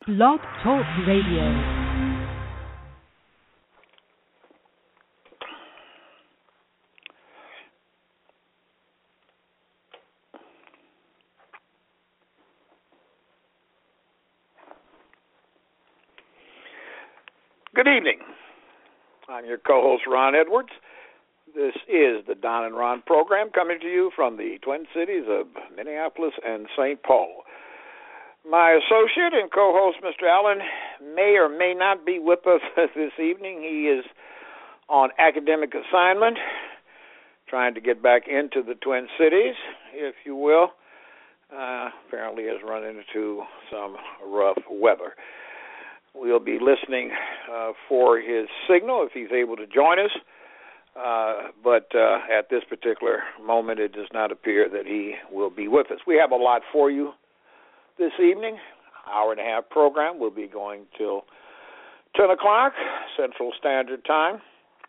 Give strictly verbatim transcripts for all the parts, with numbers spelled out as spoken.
Blog Talk Radio. Good evening. I'm your co-host, Ron Edwards. This is the Don and Ron program coming to you from the Twin Cities of Minneapolis and Saint Paul. My associate and co-host, Mister Allen, may or may not be with us this evening. He is on academic assignment, trying to get back into the Twin Cities, if you will. Uh, apparently has run into some rough weather. We'll be listening uh, for his signal if he's able to join us. Uh, but uh, at this particular moment, it does not appear that he will be with us. We have a lot for you this evening. Hour and a half program. We'll be going till ten o'clock Central Standard Time.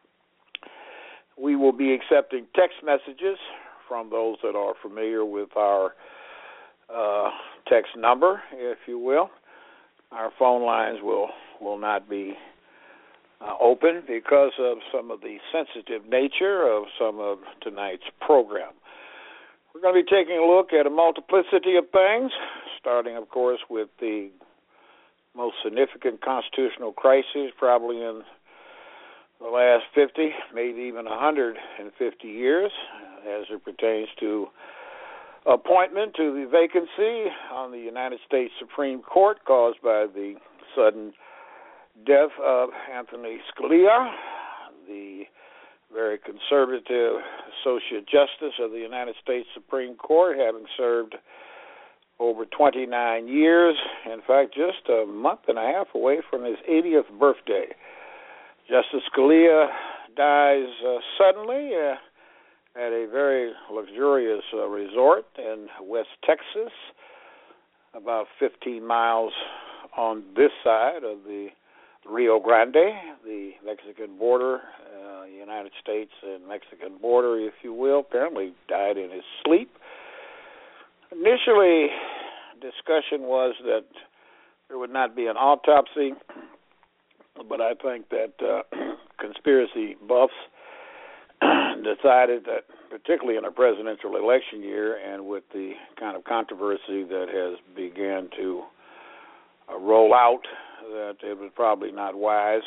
We will be accepting text messages from those that are familiar with our uh, text number, if you will. Our phone lines will, will not be uh, open because of some of the sensitive nature of some of tonight's program. We're going to be taking a look at a multiplicity of things, starting, of course, with the most significant constitutional crisis probably in the last fifty, maybe even one hundred fifty years, as it pertains to appointment to the vacancy on the United States Supreme Court caused by the sudden death of Anthony Scalia, the very conservative Associate Justice of the United States Supreme Court, having served over twenty-nine years, in fact, just a month and a half away from his eightieth birthday. Justice Scalia dies uh, suddenly uh, at a very luxurious uh, resort in West Texas, about fifteen miles on this side of the Rio Grande, the Mexican border, uh, United States and Mexican border, if you will. Apparently died in his sleep. Initially, discussion was that there would not be an autopsy, but I think that uh, conspiracy buffs decided that, particularly in a presidential election year and with the kind of controversy that has begun to uh, roll out, that it was probably not wise.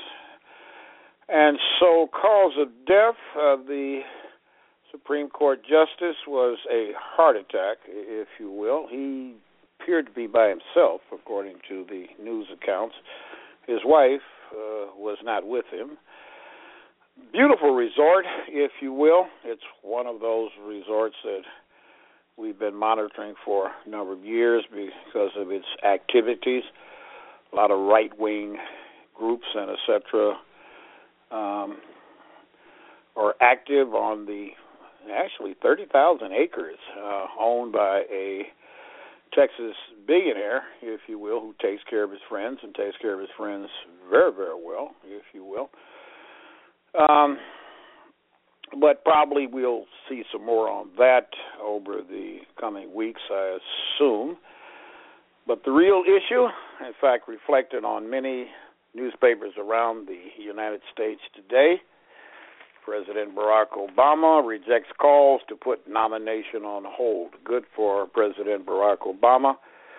And so cause of death of the Supreme Court Justice was a heart attack, if you will. He appeared to be by himself, according to the news accounts. His wife uh, was not with him. Beautiful resort, if you will. It's one of those resorts that we've been monitoring for a number of years because of its activities. A lot of right-wing groups and et cetera um, are active on the actually thirty thousand acres uh, owned by a Texas billionaire, if you will, who takes care of his friends and takes care of his friends very, very well, if you will. Um, but probably we'll see some more on that over the coming weeks, I assume. But the real issue, in fact, reflected on many newspapers around the United States today, President Barack Obama rejects calls to put nomination on hold. Good for President Barack Obama.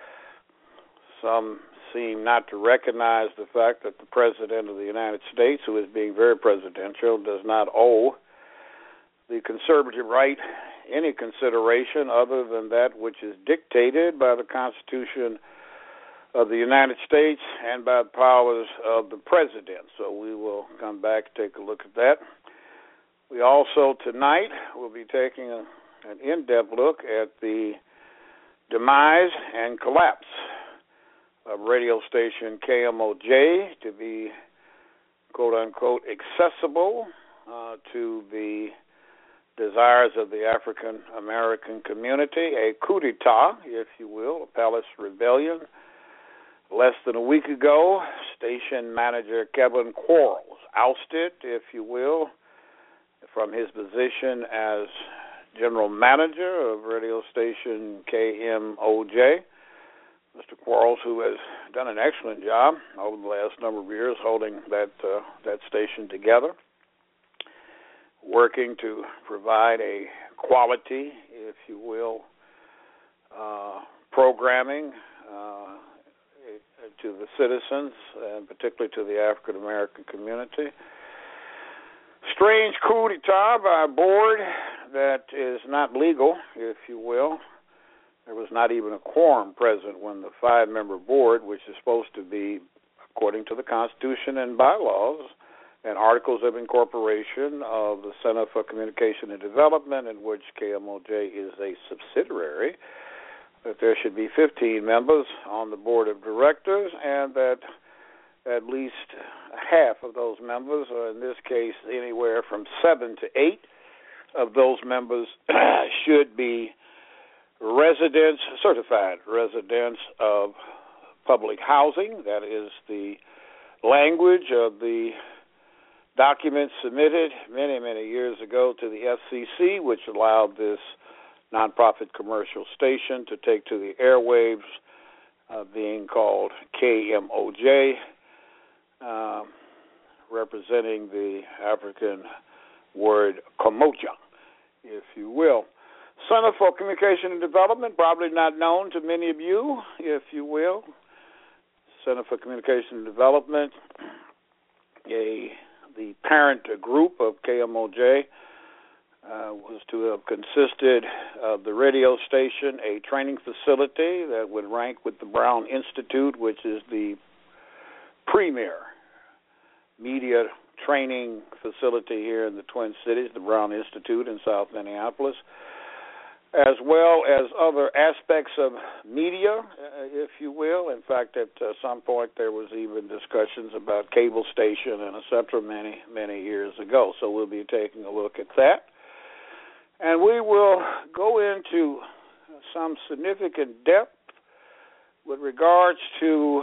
Some seem not to recognize the fact that the President of the United States, who is being very presidential, does not owe the conservative right any consideration other than that which is dictated by the Constitution of the United States and by the powers of the President. So we will come back and take a look at that. We also tonight will be taking a, an in-depth look at the demise and collapse of radio station K M O J to be, quote-unquote, accessible uh, to the desires of the African-American community, a coup d'etat, if you will, a palace rebellion. Less than a week ago, station manager Kevin Quarles ousted, if you will, from his position as general manager of radio station K M O J. Mister Quarles, who has done an excellent job over the last number of years holding that uh, that station together, working to provide a quality, if you will, uh, programming uh, to the citizens, and particularly to the African American community. Strange coup d'etat by a board that is not legal, if you will. There was not even a quorum present when the five-member board, which is supposed to be, according to the Constitution and bylaws and articles of incorporation of the Center for Communication and Development, in which K M O J is a subsidiary, that there should be fifteen members on the board of directors, and that at least half of those members, or in this case anywhere from seven to eight of those members, should be residents, certified residents of public housing. That is the language of the documents submitted many, many years ago to the F C C, which allowed this nonprofit commercial station to take to the airwaves, uh, being called K M O J, uh, representing the African word Kamoja, if you will. Center for Communication and Development, probably not known to many of you, if you will. Center for Communication and Development, a the parent group of K M O J, uh, was to have consisted of the radio station, a training facility that would rank with the Brown Institute, which is the premier media training facility here in the Twin Cities, the Brown Institute in South Minneapolis, as well as other aspects of media, uh, if you will. In fact, at uh, some point there was even discussions about cable station and et cetera many, many years ago. So we'll be taking a look at that. And we will go into some significant depth with regards to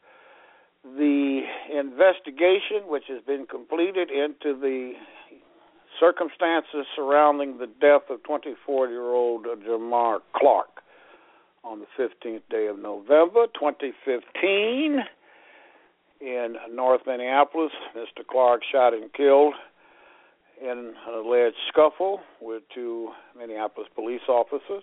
the investigation which has been completed into the circumstances surrounding the death of twenty-four-year-old Jamar Clark on the fifteenth day of November, twenty fifteen, in North Minneapolis. Mister Clark shot and killed in an alleged scuffle with two Minneapolis police officers.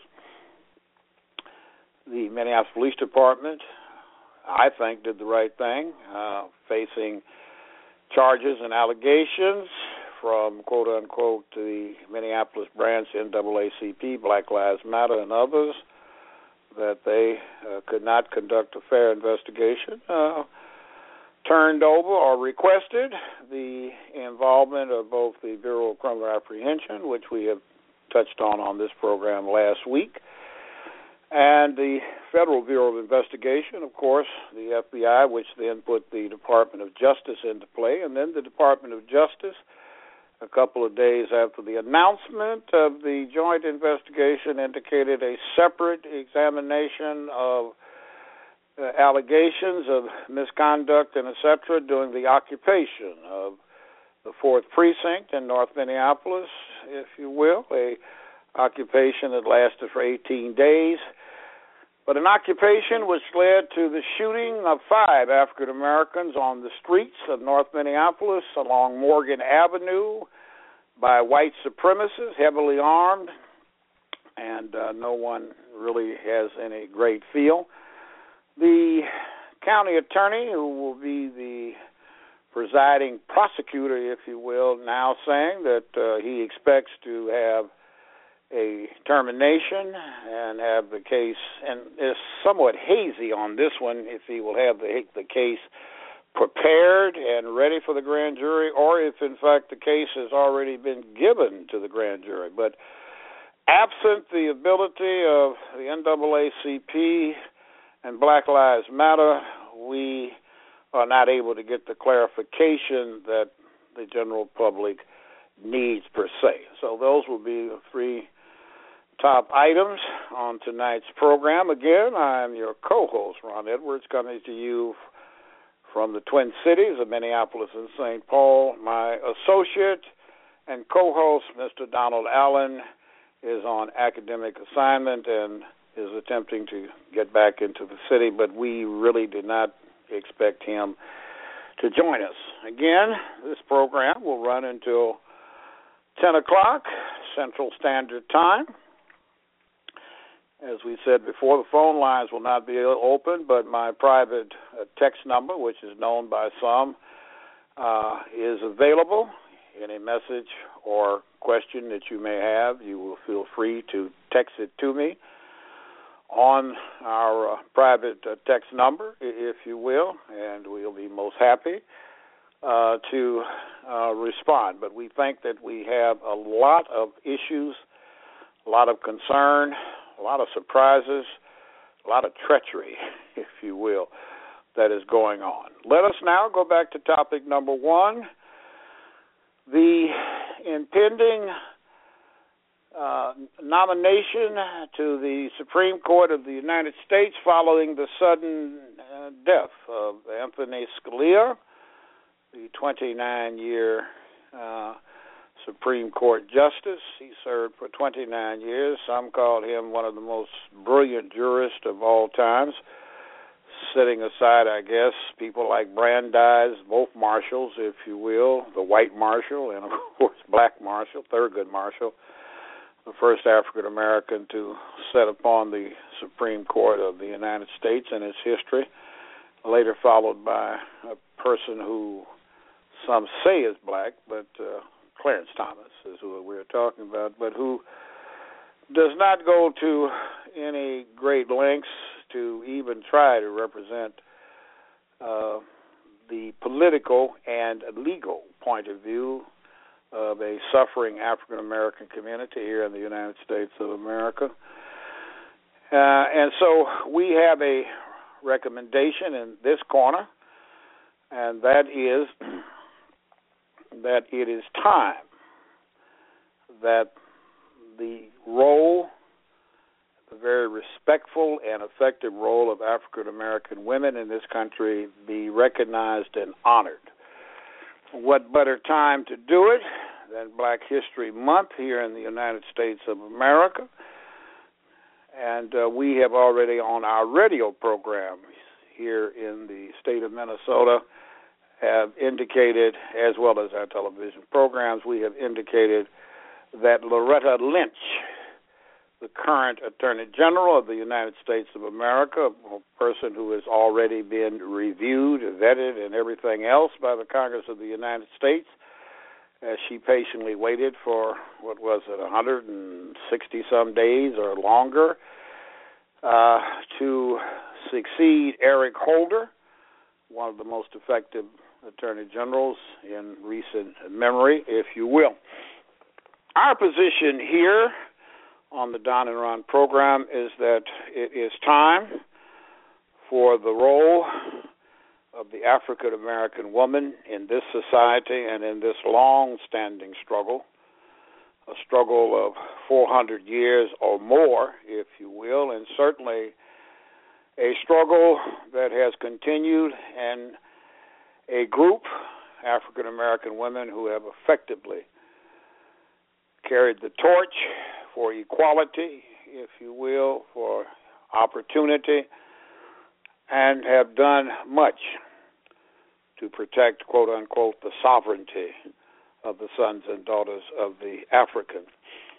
The Minneapolis Police Department, I think, did the right thing, uh, facing charges and allegations from, quote-unquote, the Minneapolis branch, N double A C P, Black Lives Matter, and others, that they uh, could not conduct a fair investigation, uh, turned over or requested the involvement of both the Bureau of Criminal Apprehension, which we have touched on on this program last week, and the Federal Bureau of Investigation, of course, the F B I, which then put the Department of Justice into play, and then the Department of Justice, a couple of days after the announcement of the joint investigation, indicated a separate examination of uh, allegations of misconduct and et cetera during the occupation of the fourth Precinct in North Minneapolis, if you will, a occupation that lasted for eighteen days, but an occupation which led to the shooting of five African Americans on the streets of North Minneapolis along Morgan Avenue by white supremacists, heavily armed, and uh, no one really has any great feel. The county attorney, who will be the presiding prosecutor, if you will, now saying that uh, he expects to have a termination and have the case, and is somewhat hazy on this one, if he will have the, the case prepared and ready for the grand jury, or if in fact the case has already been given to the grand jury. But absent the ability of the N double A C P and Black Lives Matter, we are not able to get the clarification that the general public needs per se. So those will be the three top items on tonight's program. Again, I'm your co-host, Ron Edwards, coming to you from the Twin Cities of Minneapolis and Saint Paul. My associate and co-host, Mister Donald Allen, is on academic assignment, and is attempting to get back into the city, but we really did not expect him to join us. Again, this program will run until ten o'clock Central Standard Time. As we said before, the phone lines will not be open, but my private uh, text number, which is known by some, uh, is available. Any message or question that you may have, you will feel free to text it to me on our uh, private uh, text number, if you will, and we'll be most happy uh, to uh, respond. But we think that we have a lot of issues, a lot of concern, a lot of surprises, a lot of treachery, if you will, that is going on. Let us now go back to topic number one, the impending uh, nomination to the Supreme Court of the United States following the sudden uh, death of Anthony Scalia, the twenty-nine-year uh, Supreme Court Justice. He served for twenty-nine years. Some called him one of the most brilliant jurists of all times, setting aside, I guess, people like Brandeis, both marshals, if you will, the white marshal and, of course, black marshal, Thurgood Marshall, the first African-American to set upon the Supreme Court of the United States in its history, later followed by a person who some say is black, but uh, Clarence Thomas is who we're talking about, but who does not go to any great lengths to even try to represent uh, the political and legal point of view of a suffering African-American community here in the United States of America. Uh, and so we have a recommendation in this corner, and that is that it is time that the role, the very respectful and effective role of African-American women in this country be recognized and honored. What better time to do it than Black History Month here in the United States of America? And uh, we have already on our radio program here in the state of Minnesota have indicated, as well as our television programs, we have indicated that Loretta Lynch, the current Attorney General of the United States of America, a person who has already been reviewed, vetted, and everything else by the Congress of the United States, as she patiently waited for, what was it, one hundred sixty-some days or longer, uh, to succeed Eric Holder, one of the most effective Attorney Generals in recent memory, if you will. Our position here on the Don and Ron program is that it is time for the role of the African-American woman in this society and in this long-standing struggle, a struggle of four hundred years or more, if you will, and certainly a struggle that has continued, and a group, African-American women, who have effectively carried the torch for equality, if you will, for opportunity, and have done much to protect, quote-unquote, the sovereignty of the sons and daughters of the African.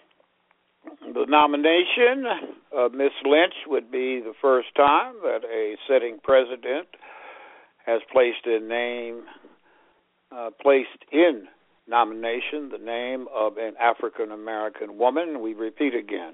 The nomination of Miss Lynch would be the first time that a sitting president has placed in name, uh, placed in nomination the name of an African-American woman. We repeat again,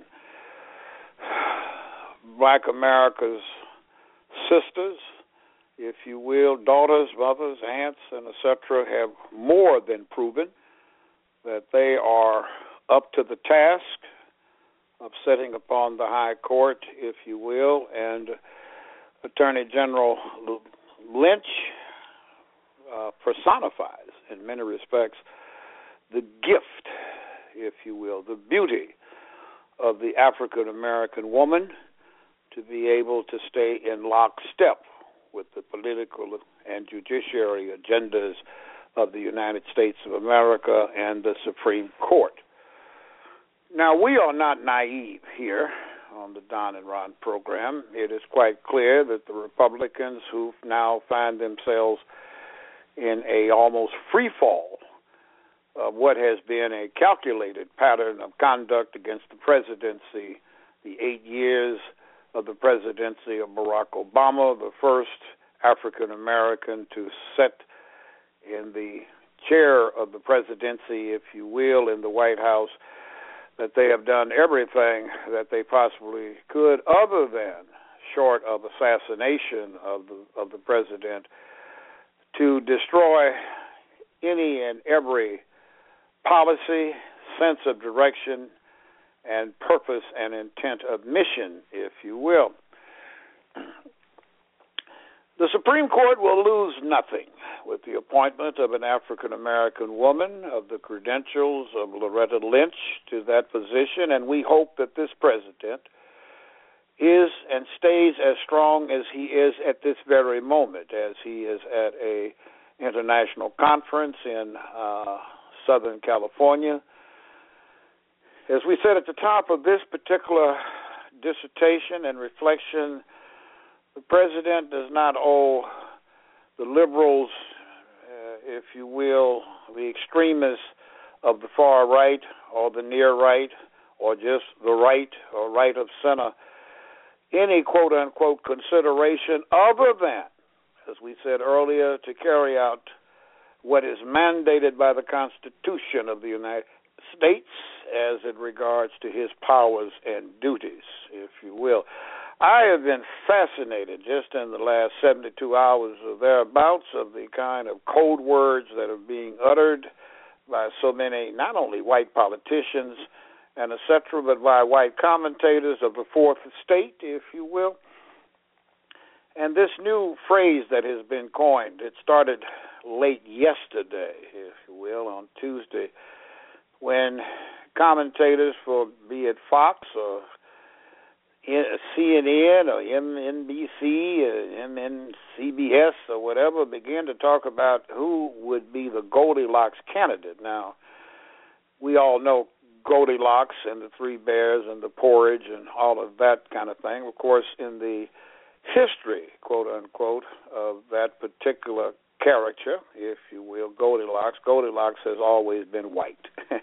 Black America's sisters, if you will, daughters, mothers, aunts, and et cetera, have more than proven that they are up to the task of sitting upon the high court, if you will, and Attorney General Lynch uh, personifies, in many respects, the gift, if you will, the beauty of the African-American woman to be able to stay in lockstep with the political and judiciary agendas of the United States of America and the Supreme Court. Now, we are not naive here on the Don and Ron program, it is quite clear that the Republicans who now find themselves in a almost free fall of what has been a calculated pattern of conduct against the presidency, the eight years of the presidency of Barack Obama, the first African American to sit in the chair of the presidency, if you will, in the White House, that they have done everything that they possibly could, other than short of assassination of the of the president, to destroy any and every policy, sense of direction, and purpose and intent of mission, if you will. The Supreme Court will lose nothing with the appointment of an African-American woman of the credentials of Loretta Lynch to that position, and we hope that this president is and stays as strong as he is at this very moment, as he is at a international conference in uh, Southern California. As we said at the top of this particular dissertation and reflection, the president does not owe the liberals, uh, if you will, the extremists of the far right or the near right or just the right or right of center any quote-unquote consideration other than, as we said earlier, to carry out what is mandated by the Constitution of the United States as it regards to his powers and duties, if you will. I have been fascinated just in the last seventy-two hours or thereabouts of the kind of code words that are being uttered by so many, not only white politicians and et cetera, but by white commentators of the fourth estate, if you will. And this new phrase that has been coined, it started late yesterday, if you will, on Tuesday, when commentators for, be it Fox or C N N or M N B C or M N C B S or whatever began to talk about who would be the Goldilocks candidate. Now, we all know Goldilocks and the Three Bears and the porridge and all of that kind of thing. Of course, in the history, quote unquote, of that particular character, if you will, Goldilocks, Goldilocks has always been white.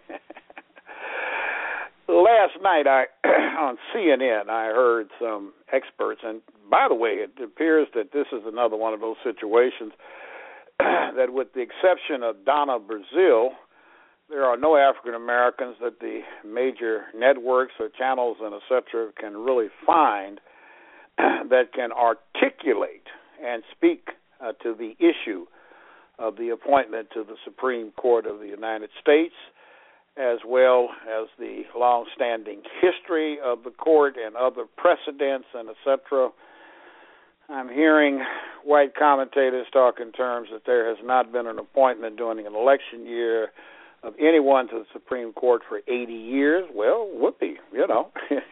Last night, I on C N N, I heard some experts, and by the way, it appears that this is another one of those situations that, with the exception of Donna Brazile, there are no African Americans that the major networks or channels and et cetera can really find that can articulate and speak uh, to the issue of the appointment to the Supreme Court of the United States, as well as the long-standing history of the court and other precedents and et cetera. I'm hearing white commentators talk in terms that there has not been an appointment during an election year of anyone to the Supreme Court for eighty years. Well, whoopee, you know.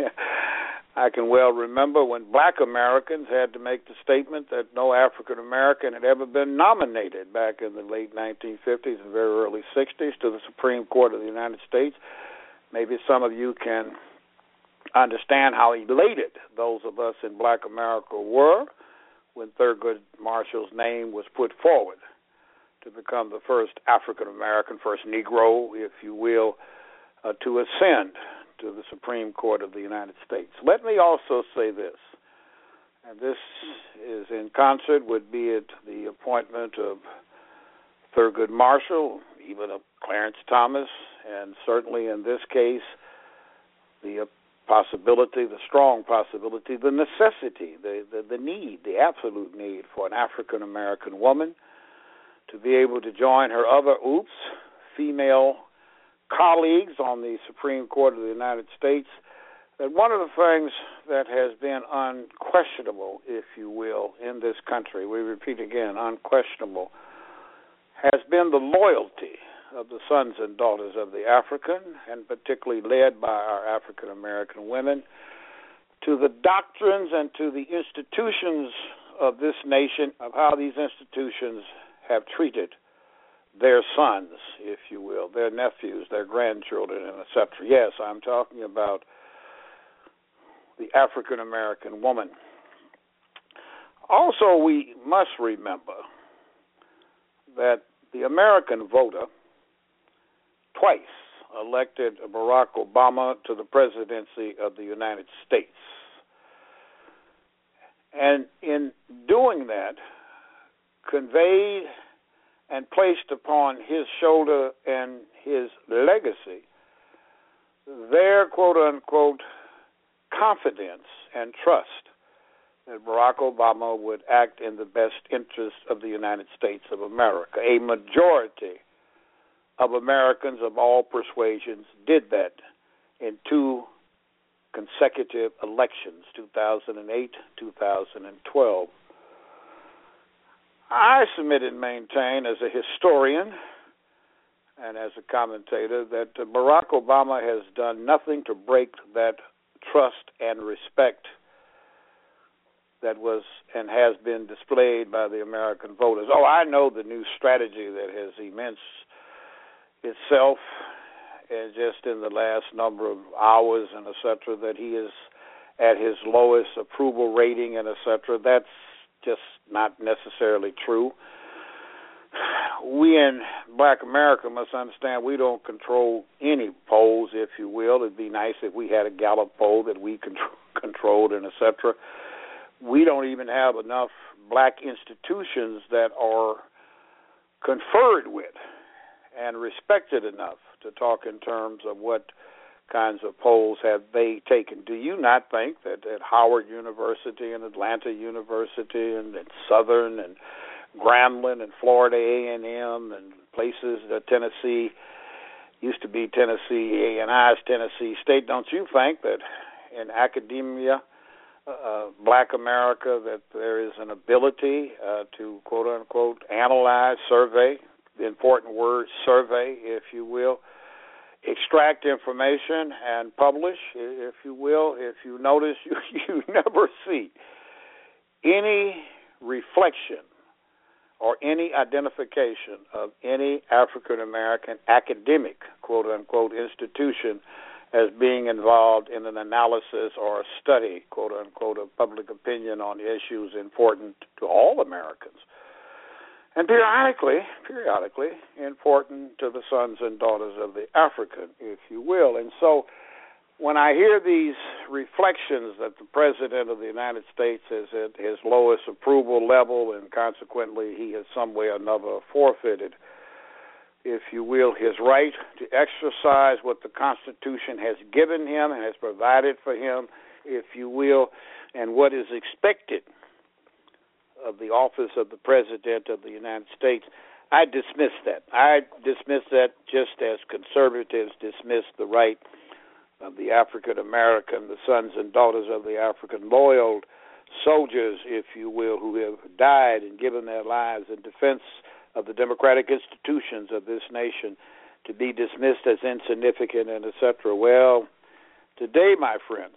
I can well remember when black Americans had to make the statement that no African American had ever been nominated back in the late nineteen fifties and very early sixties to the Supreme Court of the United States. Maybe some of you can understand how elated those of us in black America were when Thurgood Marshall's name was put forward to become the first African American, first Negro, if you will, uh, to ascend to the Supreme Court of the United States. Let me also say this, and this is in concert with, be it the appointment of Thurgood Marshall, even of Clarence Thomas, and certainly in this case, the possibility, the strong possibility, the necessity, the, the, the need, the absolute need for an African American woman to be able to join her other, oops, female colleagues on the Supreme Court of the United States, that one of the things that has been unquestionable, if you will, in this country, we repeat again, unquestionable, has been the loyalty of the sons and daughters of the African, and particularly led by our African American women, to the doctrines and to the institutions of this nation, of how these institutions have treated their sons, if you will, their nephews, their grandchildren, and et cetera. Yes, I'm talking about the African American woman. Also, we must remember that the American voter twice elected Barack Obama to the presidency of the United States. And in doing that, conveyed and placed upon his shoulder and his legacy their quote-unquote confidence and trust that Barack Obama would act in the best interest of the United States of America. A majority of Americans of all persuasions did that in two consecutive elections, two thousand eight, two thousand twelve. I submit and maintain as a historian and as a commentator that Barack Obama has done nothing to break that trust and respect that was and has been displayed by the American voters. Oh, I know the new strategy that has immersed itself and just in the last number of hours and et cetera, that he is at his lowest approval rating and et cetera. That's just not necessarily true. We in Black America must understand we don't control any polls, if you will. It'd be nice if we had a Gallup poll that we control, controlled and et cetera. We don't even have enough black institutions that are conferred with and respected enough to talk in terms of what kinds of polls have they taken. Do you not think that at Howard University and Atlanta University and at Southern and Grambling and Florida A and M and places that Tennessee used to be Tennessee A and I's Tennessee State, don't you think that in academia, uh, Black America, that there is an ability uh, to quote-unquote analyze, survey, the important word survey, if you will, extract information and publish, if you will. If you notice, you, you never see any reflection or any identification of any African-American academic, quote-unquote, institution as being involved in an analysis or a study, quote-unquote, of public opinion on issues important to all Americans. And periodically, periodically, important to the sons and daughters of the African, if you will. And so when I hear these reflections that the President of the United States is at his lowest approval level and consequently he has some way or another forfeited, if you will, his right to exercise what the Constitution has given him and has provided for him, if you will, and what is expected of the office of the President of the United States, I dismiss that. I dismiss that just as conservatives dismiss the right of the African American, the sons and daughters of the African, loyal soldiers, if you will, who have died and given their lives in defense of the democratic institutions of this nation, to be dismissed as insignificant and et cetera. Well, today, my friends,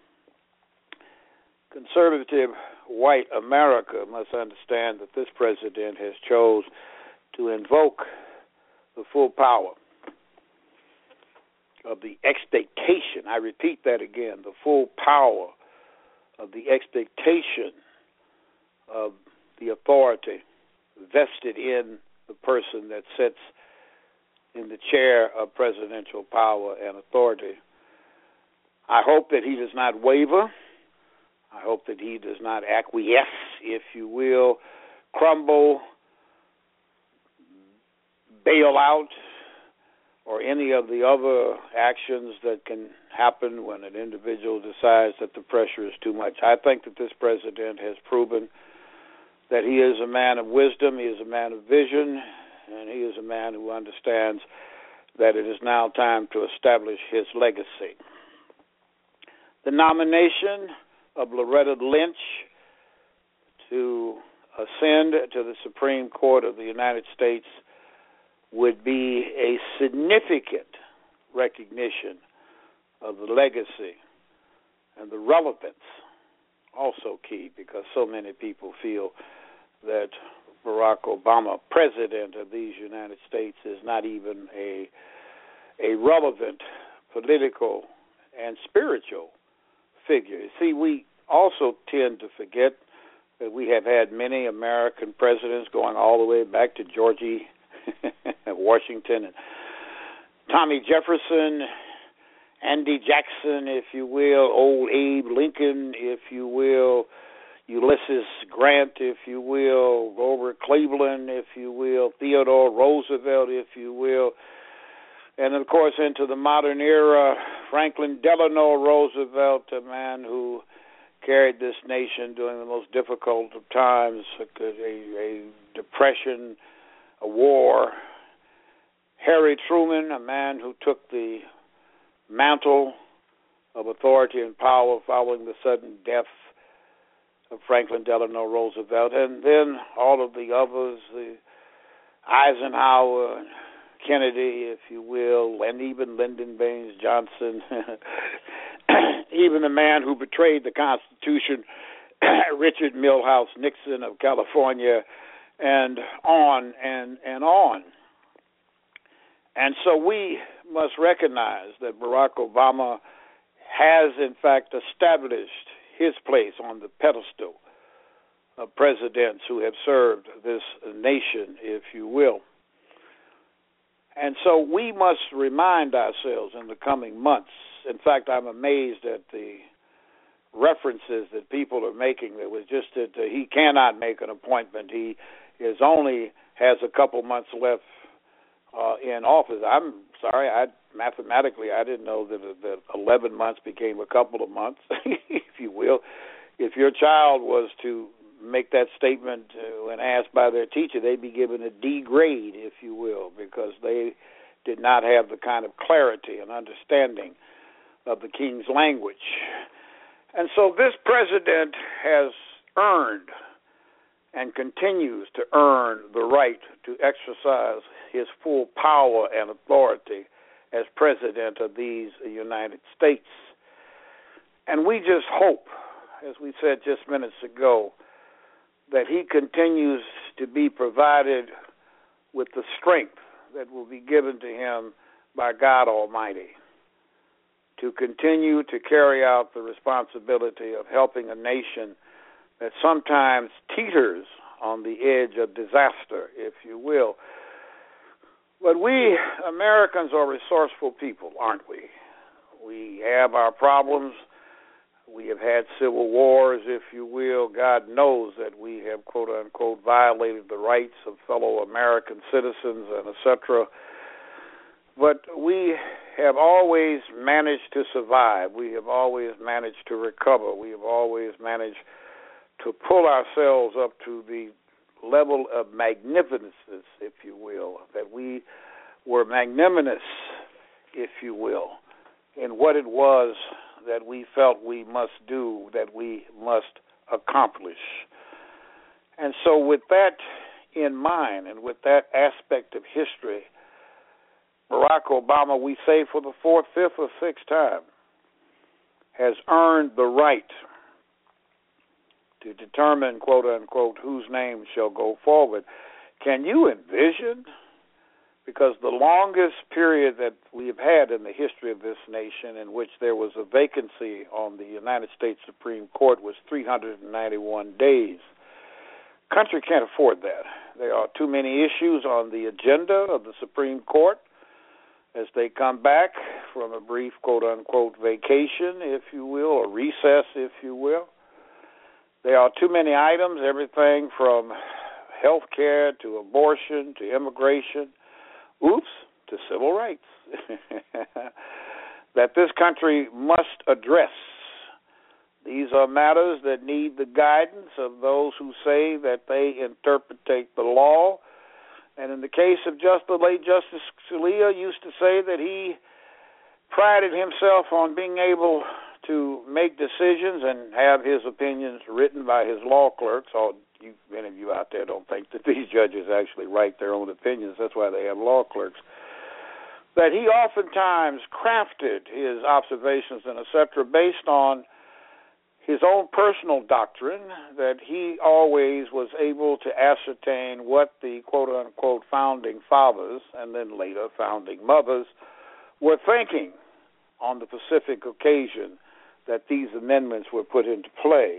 conservative white America must understand that this president has chose to invoke the full power of the expectation. I repeat that again, the full power of the expectation of the authority vested in the person that sits in the chair of presidential power and authority. I hope that he does not waver. I hope that he does not acquiesce, if you will, crumble, bail out, or any of the other actions that can happen when an individual decides that the pressure is too much. I think that this president has proven that he is a man of wisdom, he is a man of vision, and he is a man who understands that it is now time to establish his legacy. The nomination of Loretta Lynch to ascend to the Supreme Court of the United States would be a significant recognition of the legacy and the relevance, also key, because so many people feel that Barack Obama, president of these United States, is not even a a relevant political and spiritual figure. See, we also tend to forget that we have had many American presidents going all the way back to George E. Washington and Tommy Jefferson, Andy Jackson, if you will, old Abe Lincoln, if you will, Ulysses Grant, if you will, Grover Cleveland, if you will, Theodore Roosevelt, if you will, and, of course, into the modern era, Franklin Delano Roosevelt, a man who carried this nation during the most difficult of times, a, a depression, a war. Harry Truman, a man who took the mantle of authority and power following the sudden death of Franklin Delano Roosevelt, and then all of the others, the Eisenhower, Kennedy, if you will, and even Lyndon Baines Johnson, even the man who betrayed the Constitution, Richard Milhouse Nixon of California, and on and, and on. And so we must recognize that Barack Obama has, in fact, established his place on the pedestal of presidents who have served this nation, if you will. And so we must remind ourselves in the coming months. In fact, I'm amazed at the references that people are making. It was just that uh, he cannot make an appointment. He is only has a couple months left uh, in office. I'm sorry, I mathematically I didn't know that, that eleven months became a couple of months, if you will. If your child was to make that statement uh, when asked by their teacher, they'd be given a D grade, if you will, because they did not have the kind of clarity and understanding of the King's language. And so this president has earned and continues to earn the right to exercise his full power and authority as president of these United States. And we just hope, as we said just minutes ago, that he continues to be provided with the strength that will be given to him by God Almighty to continue to carry out the responsibility of helping a nation that sometimes teeters on the edge of disaster, if you will. But we Americans are resourceful people, aren't we? We have our problems. We have had civil wars, if you will. God knows that we have, quote, unquote, violated the rights of fellow American citizens and et cetera. But we have always managed to survive. We have always managed to recover. We have always managed to pull ourselves up to the level of magnificence, if you will, that we were magnanimous, if you will, in what it was that we felt we must do, that we must accomplish. And so with that in mind and with that aspect of history, Barack Obama, we say for the fourth, fifth, or sixth time, has earned the right to determine, quote, unquote, whose name shall go forward. Can you envision? Because the longest period that we have had in the history of this nation in which there was a vacancy on the United States Supreme Court was three hundred ninety-one days. Country can't afford that. There are too many issues on the agenda of the Supreme Court as they come back from a brief, quote, unquote, vacation, if you will, or recess, if you will. There are too many items, everything from health care to abortion to immigration, oops, to civil rights, that this country must address. These are matters that need the guidance of those who say that they interpretate the law. And in the case of just the late Justice Scalia used to say that he prided himself on being able to make decisions and have his opinions written by his law clerks. All you, many of you out there don't think that these judges actually write their own opinions. That's why they have law clerks. That he oftentimes crafted his observations and et cetera based on his own personal doctrine, that he always was able to ascertain what the quote-unquote founding fathers and then later founding mothers were thinking on the specific occasion that these amendments were put into play.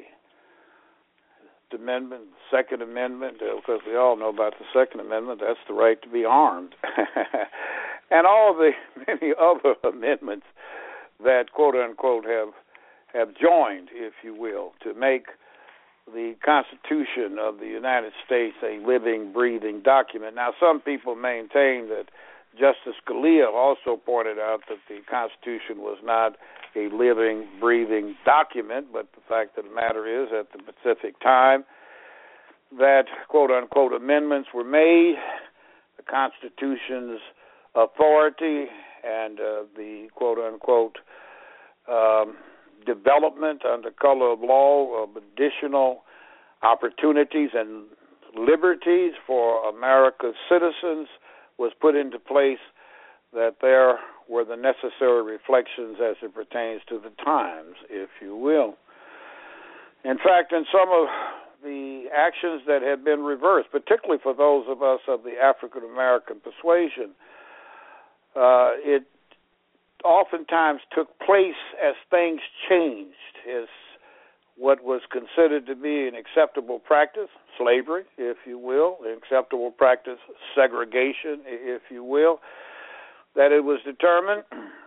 The amendment, Second Amendment, because we all know about the Second Amendment, that's the right to be armed. And all the many other amendments that, quote unquote, have have joined, if you will, to make the Constitution of the United States a living, breathing document. Now, some people maintain that Justice Scalia also pointed out that the Constitution was not a living, breathing document, but the fact of the matter is, at the specific time that, quote unquote, amendments were made, the Constitution's authority and uh, the, quote unquote, um, development under color of law of additional opportunities and liberties for America's citizens was put into place, that there were the necessary reflections as it pertains to the times, if you will. In fact, in some of the actions that have been reversed, particularly for those of us of the African American persuasion, uh, it oftentimes took place as things changed, as what was considered to be an acceptable practice, slavery, if you will, an acceptable practice, segregation, if you will, that it was determined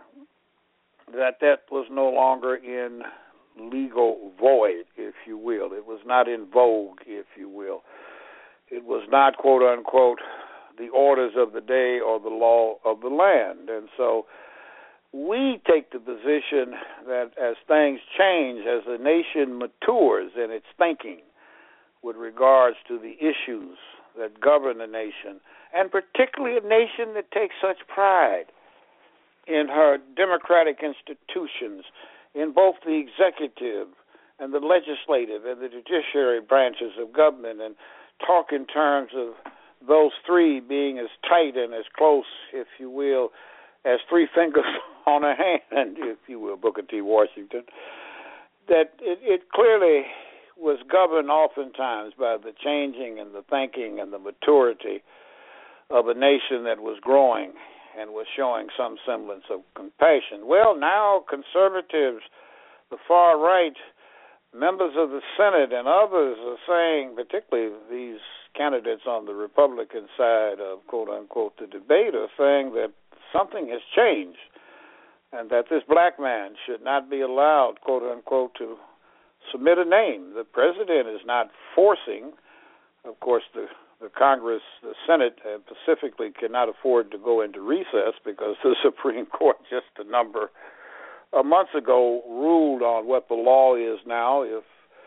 that that was no longer in legal void, if you will. It was not in vogue, if you will. It was not, quote unquote, the orders of the day or the law of the land. And so we take the position that as things change, as the nation matures in its thinking with regards to the issues that govern the nation, and particularly a nation that takes such pride in her democratic institutions, in both the executive and the legislative and the judiciary branches of government, and talk in terms of those three being as tight and as close, if you will, as three fingers on a hand, if you will, Booker T. Washington, that it, it clearly was governed oftentimes by the changing and the thinking and the maturity of a nation that was growing and was showing some semblance of compassion. Well, now conservatives, the far right, members of the Senate and others are saying, particularly these candidates on the Republican side of, quote unquote, the debate, are saying that something has changed and that this black man should not be allowed, quote unquote, to submit a name. The president is not forcing, of course, the The Congress, the Senate, uh, specifically cannot afford to go into recess because the Supreme Court just a number of months ago ruled on what the law is now. If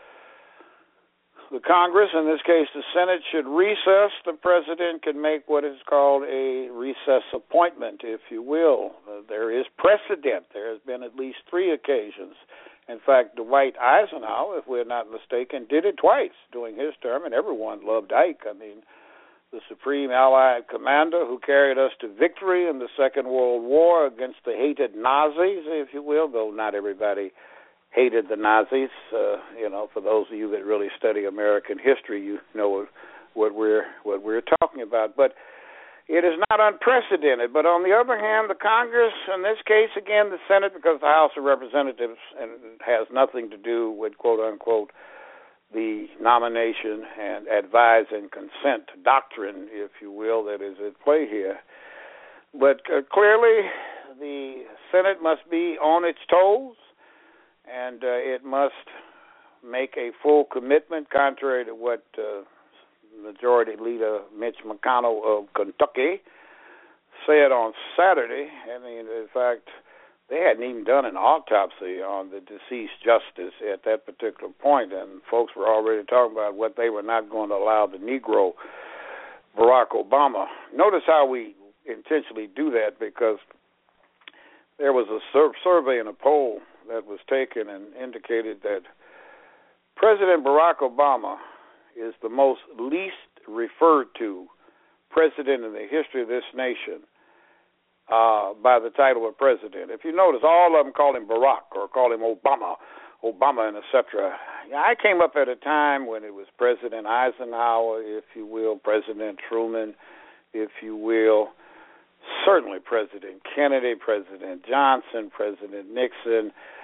the Congress, in this case the Senate, should recess, the president can make what is called a recess appointment, if you will. Uh, there is precedent. There has been at least three occasions. In fact, Dwight Eisenhower, if we're not mistaken, did it twice during his term, and everyone loved Ike. I mean, the Supreme Allied Commander who carried us to victory in the Second World War against the hated Nazis, if you will, though not everybody hated the Nazis. Uh, you know, for those of you that really study American history, you know what we're what we're talking about. But it is not unprecedented, but on the other hand, the Congress, in this case, again, the Senate, because the House of Representatives and has nothing to do with, quote, unquote, the nomination and advise and consent doctrine, if you will, that is at play here. But uh, clearly, the Senate must be on its toes, and uh, it must make a full commitment, contrary to what uh, Majority Leader Mitch McConnell of Kentucky said on Saturday. I mean, in fact, they hadn't even done an autopsy on the deceased justice at that particular point, and folks were already talking about what they were not going to allow the Negro Barack Obama. Notice how we intentionally do that, because there was a sur- survey and a poll that was taken and indicated that President Barack Obama is the most least referred to president in the history of this nation uh, by the title of president. If you notice, all of them call him Barack or call him Obama, Obama, and et cetera. I came up at a time when it was President Eisenhower, if you will, President Truman, if you will, certainly President Kennedy, President Johnson, President Nixon.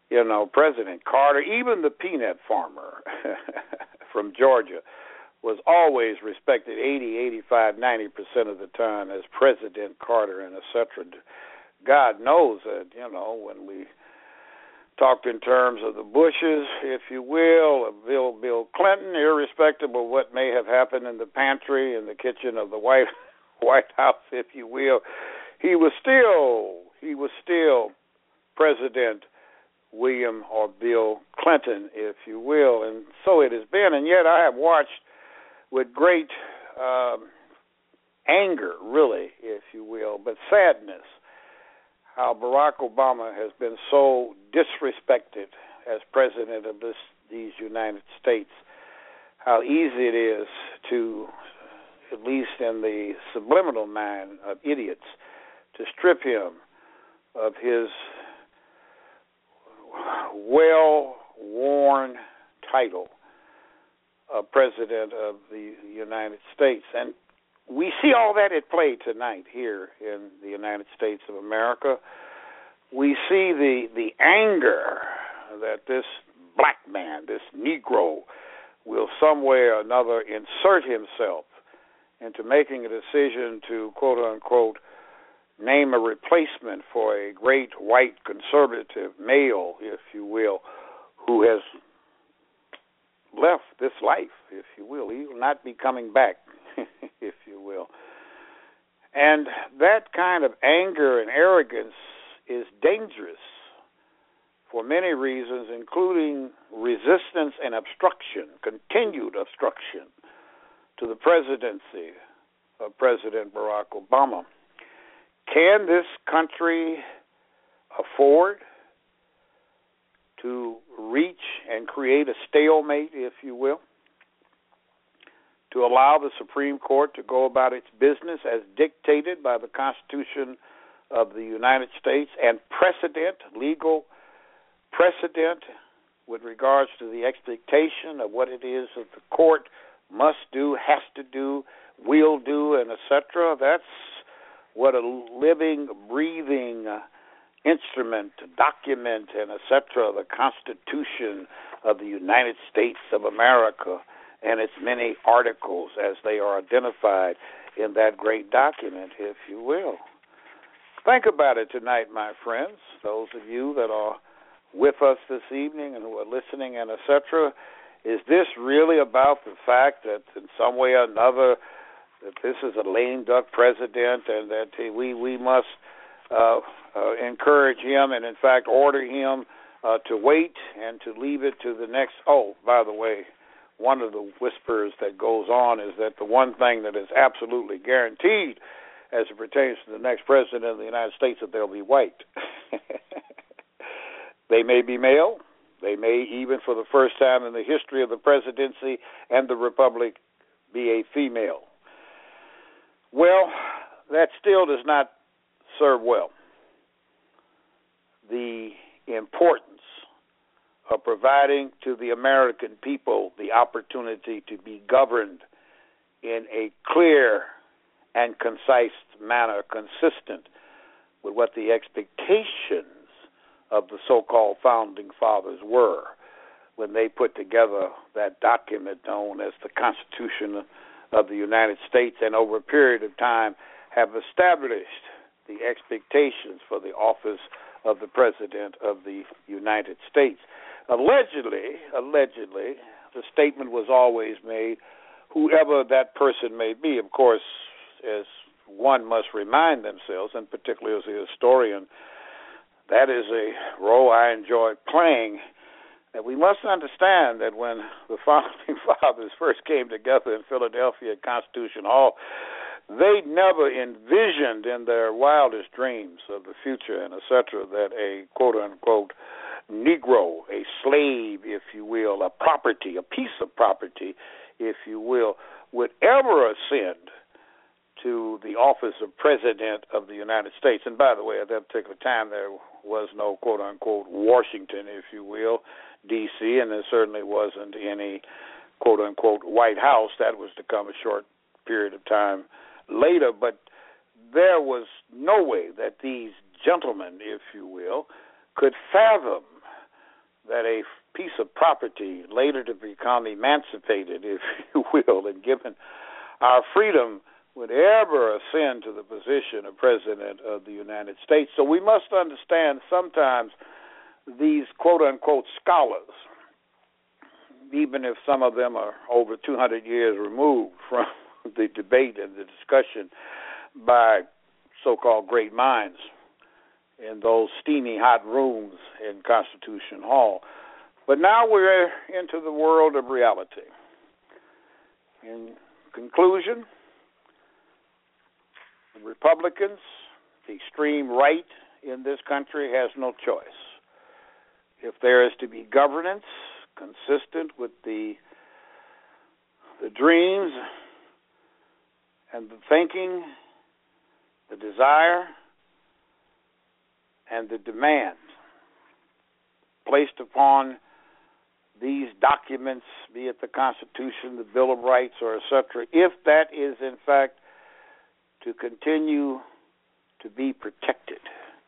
you know, President Carter, even the peanut farmer from Georgia, was always respected eighty, eighty-five, ninety percent of the time as President Carter and et cetera. God knows that, you know, when we talked in terms of the Bushes, if you will, of Bill Bill Clinton, irrespective of what may have happened in the pantry and the kitchen of the White White House, if you will, he was still he was still President William or Bill Clinton, if you will, and so it has been. And yet I have watched with great um, anger, really, if you will, but sadness, how Barack Obama has been so disrespected as president of this, these United States, how easy it is to, at least in the subliminal mind of idiots, to strip him of his well-worn title of President of the United States. And we see all that at play tonight here in the United States of America. We see the the anger that this black man, this Negro, will some way or another insert himself into making a decision to, quote-unquote, name a replacement for a great white conservative male, if you will, who has left this life, if you will. He will not be coming back, if you will. And that kind of anger and arrogance is dangerous for many reasons, including resistance and obstruction, continued obstruction to the presidency of President Barack Obama. Can this country afford to reach and create a stalemate, if you will, to allow the Supreme Court to go about its business as dictated by the Constitution of the United States and precedent, legal precedent with regards to the expectation of what it is that the court must do, has to do, will do, and et cetera? That's what a living, breathing uh, instrument, document, and et cetera, the Constitution of the United States of America and its many articles as they are identified in that great document, if you will. Think about it tonight, my friends, those of you that are with us this evening and who are listening and et cetera. Is this really about the fact that in some way or another that this is a lame duck president and that we, we must uh, uh, encourage him and, in fact, order him uh, to wait and to leave it to the next? Oh, by the way, one of the whispers that goes on is that the one thing that is absolutely guaranteed as it pertains to the next president of the United States that they'll be white. They may be male. They may, even for the first time in the history of the presidency and the republic, be a female. Well, that still does not serve well the importance of providing to the American people the opportunity to be governed in a clear and concise manner, consistent with what the expectations of the so-called founding fathers were when they put together that document known as the Constitution of the United States, and over a period of time have established the expectations for the office of the President of the United States. Allegedly, allegedly, the statement was always made, whoever that person may be. Of course, as one must remind themselves, and particularly as a historian, that is a role I enjoyed playing, that we must understand that when the founding fathers first came together in Philadelphia at Constitution Hall, they never envisioned in their wildest dreams of the future and et cetera that a quote-unquote Negro, a slave, if you will, a property, a piece of property, if you will, would ever ascend to the office of President of the United States. And by the way, at that particular time, there was no quote-unquote Washington, if you will, D C, and there certainly wasn't any quote-unquote White House. That was to come a short period of time later. But there was no way that these gentlemen, if you will, could fathom that a piece of property later to become emancipated, if you will, and given our freedom would ever ascend to the position of President of the United States. So we must understand sometimes these quote-unquote scholars, even if some of them are over two hundred years removed from the debate and the discussion by so-called great minds in those steamy hot rooms in Constitution Hall. But now we're into the world of reality. In conclusion, the Republicans, the extreme right in this country, has no choice. If there is to be governance consistent with the the dreams and the thinking, the desire, and the demand placed upon these documents, be it the Constitution, the Bill of Rights, or et cetera, if that is in fact to continue to be protected,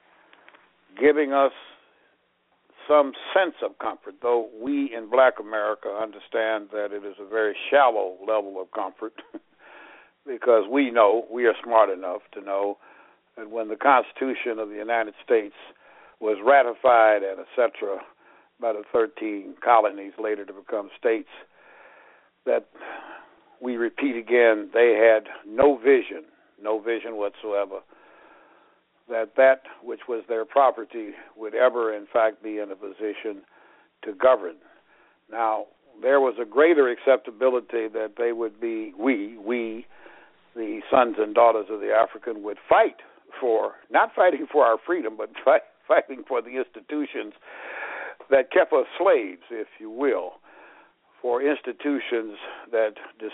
giving us some sense of comfort, though we in Black America understand that it is a very shallow level of comfort because we know, we are smart enough to know that when the Constitution of the United States was ratified and et cetera by the thirteen colonies later to become states, that we repeat again, they had no vision, no vision whatsoever, that that which was their property would ever, in fact, be in a position to govern. Now, there was a greater acceptability that they would be, we, we, the sons and daughters of the African, would fight for, not fighting for our freedom, but fight, fighting for the institutions that kept us slaves, if you will, for institutions that dis,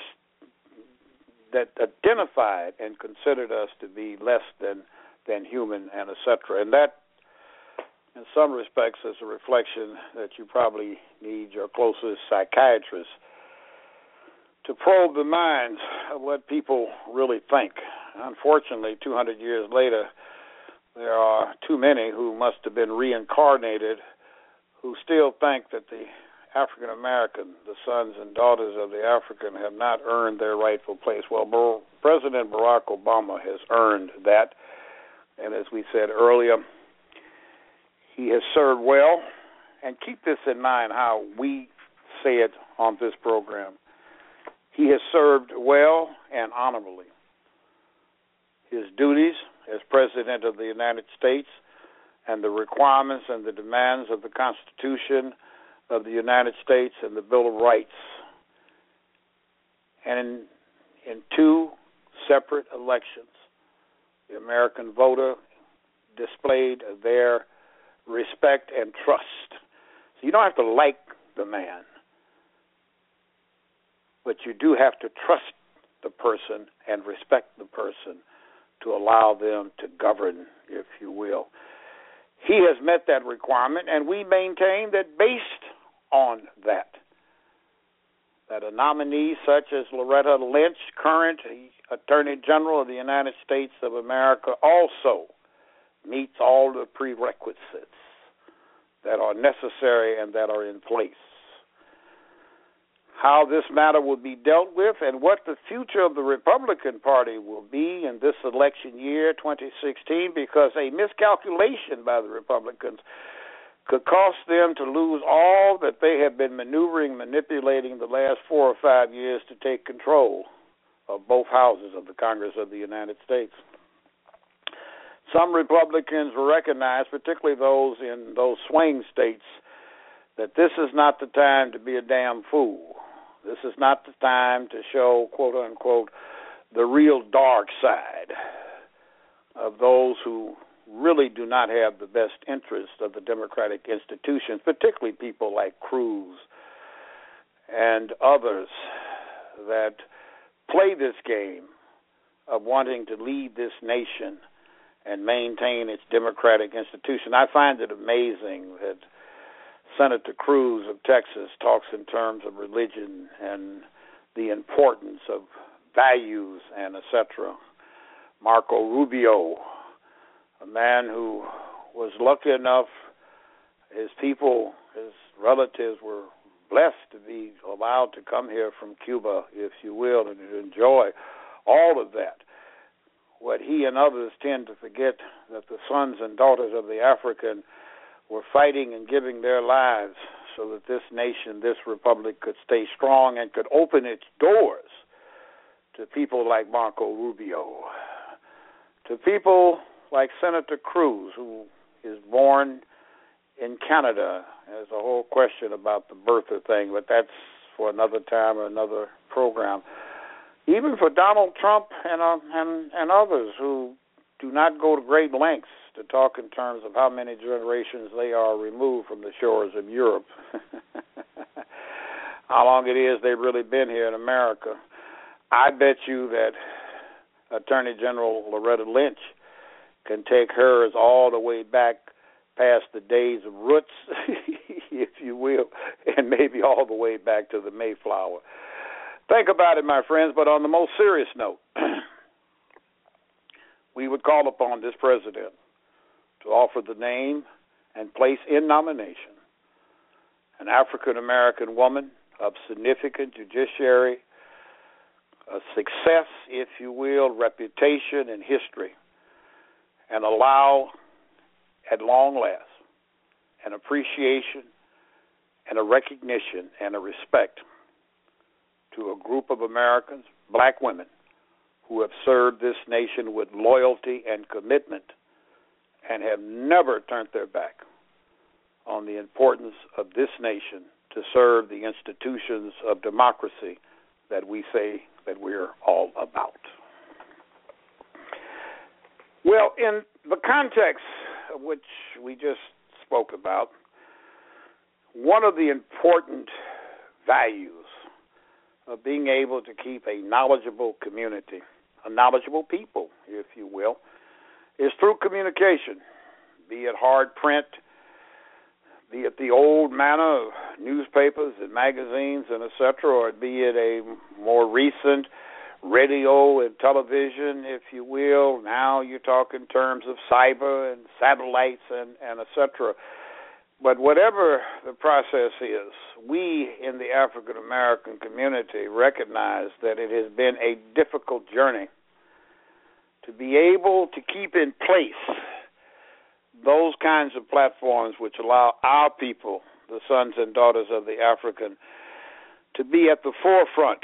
that identified and considered us to be less than than human, and et cetera. And that, in some respects, is a reflection that you probably need your closest psychiatrist to probe the minds of what people really think. Unfortunately, two hundred years later, there are too many who must have been reincarnated who still think that the African American, the sons and daughters of the African, have not earned their rightful place. Well, Bar- President Barack Obama has earned that. And as we said earlier, he has served well. And keep this in mind how we say it on this program. He has served well and honorably his duties as President of the United States and the requirements and the demands of the Constitution of the United States and the Bill of Rights. And in, in two separate elections, the American voter displayed their respect and trust. So you don't have to like the man, but you do have to trust the person and respect the person to allow them to govern, if you will. He has met that requirement, and we maintain that based on that, that a nominee such as Loretta Lynch, current Attorney General of the United States of America, also meets all the prerequisites that are necessary and that are in place. How this matter will be dealt with and what the future of the Republican Party will be in this election year, twenty sixteen, because a miscalculation by the Republicans could cost them to lose all that they have been maneuvering, manipulating the last four or five years to take control of both houses of the Congress of the United States. Some Republicans will recognize, particularly those in those swing states, that this is not the time to be a damn fool. This is not the time to show, quote unquote, the real dark side of those who really do not have the best interest of the democratic institutions, particularly people like Cruz and others that play this game of wanting to lead this nation and maintain its democratic institution. I find it amazing that Senator Cruz of Texas talks in terms of religion and the importance of values and et cetera. Marco Rubio, a man who was lucky enough, his people, his relatives were blessed to be allowed to come here from Cuba, if you will, and to enjoy all of that. What he and others tend to forget, that the sons and daughters of the African were fighting and giving their lives so that this nation, this republic, could stay strong and could open its doors to people like Marco Rubio, to people like Senator Cruz, who is born in Canada. There's a whole question about the birther thing, but that's for another time or another program. Even for Donald Trump and uh, and and others who do not go to great lengths to talk in terms of how many generations they are removed from the shores of Europe. How long it is they've really been here in America. I bet you that Attorney General Loretta Lynch can take hers all the way back past the days of Roots, if you will, and maybe all the way back to the Mayflower. Think about it, my friends, but on the most serious note, we would call upon this president to offer the name and place in nomination an African-American woman of significant judiciary, a success, if you will, reputation and history, and allow, at long last, an appreciation and a recognition and a respect to a group of Americans, black women, who have served this nation with loyalty and commitment and have never turned their back on the importance of this nation to serve the institutions of democracy that we say that we're all about. Well, in the context of which we just spoke about, one of the important values of being able to keep a knowledgeable community, a knowledgeable people, if you will, is through communication, be it hard print, be it the old manner of newspapers and magazines and et cetera, or be it a more recent radio and television, if you will. Now you talk in terms of cyber and satellites and, and et cetera. But whatever the process is, we in the African American community recognize that it has been a difficult journey to be able to keep in place those kinds of platforms which allow our people, the sons and daughters of the African, to be at the forefront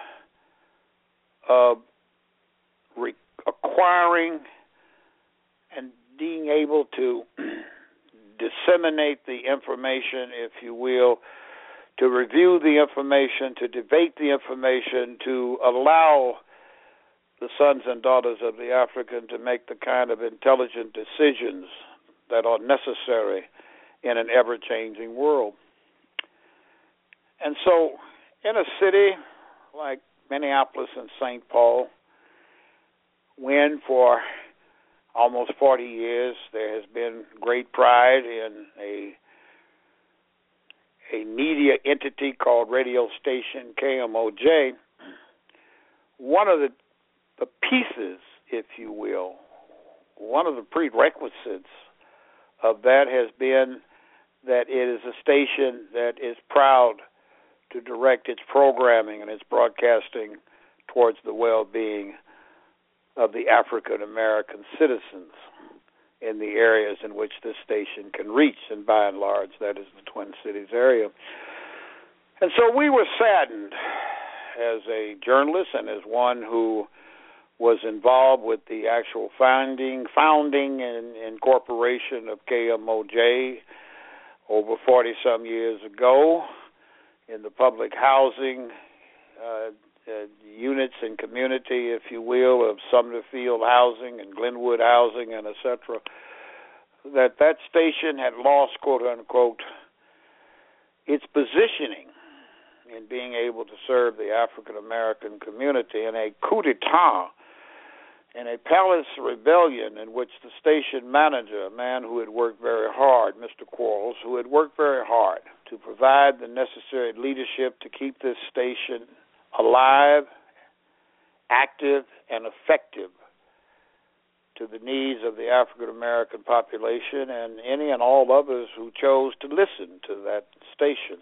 of re- acquiring and being able to disseminate the information, if you will, to review the information, to debate the information, to allow the sons and daughters of the African to make the kind of intelligent decisions that are necessary in an ever-changing world. And so in a city like Minneapolis and Saint Paul, when for almost forty years there has been great pride in a a media entity called radio station K M O J, one of the, the pieces, if you will, one of the prerequisites of that has been that it is a station that is proud to direct its programming and its broadcasting towards the well-being of the African American citizens in the areas in which this station can reach, and by and large that is the Twin Cities area. And so we were saddened as a journalist and as one who was involved with the actual founding founding and incorporation of K M O J over forty-some years ago in the public housing uh, uh, units and community, if you will, of Sumner Field Housing and Glenwood Housing and et cetera, that that station had lost, quote unquote, its positioning in being able to serve the African American community in a coup d'etat, in a palace rebellion in which the station manager, a man who had worked very hard, Mister Quarles, who had worked very hard to provide the necessary leadership to keep this station alive, active, and effective, to the needs of the African American population and any and all others who chose to listen to that station.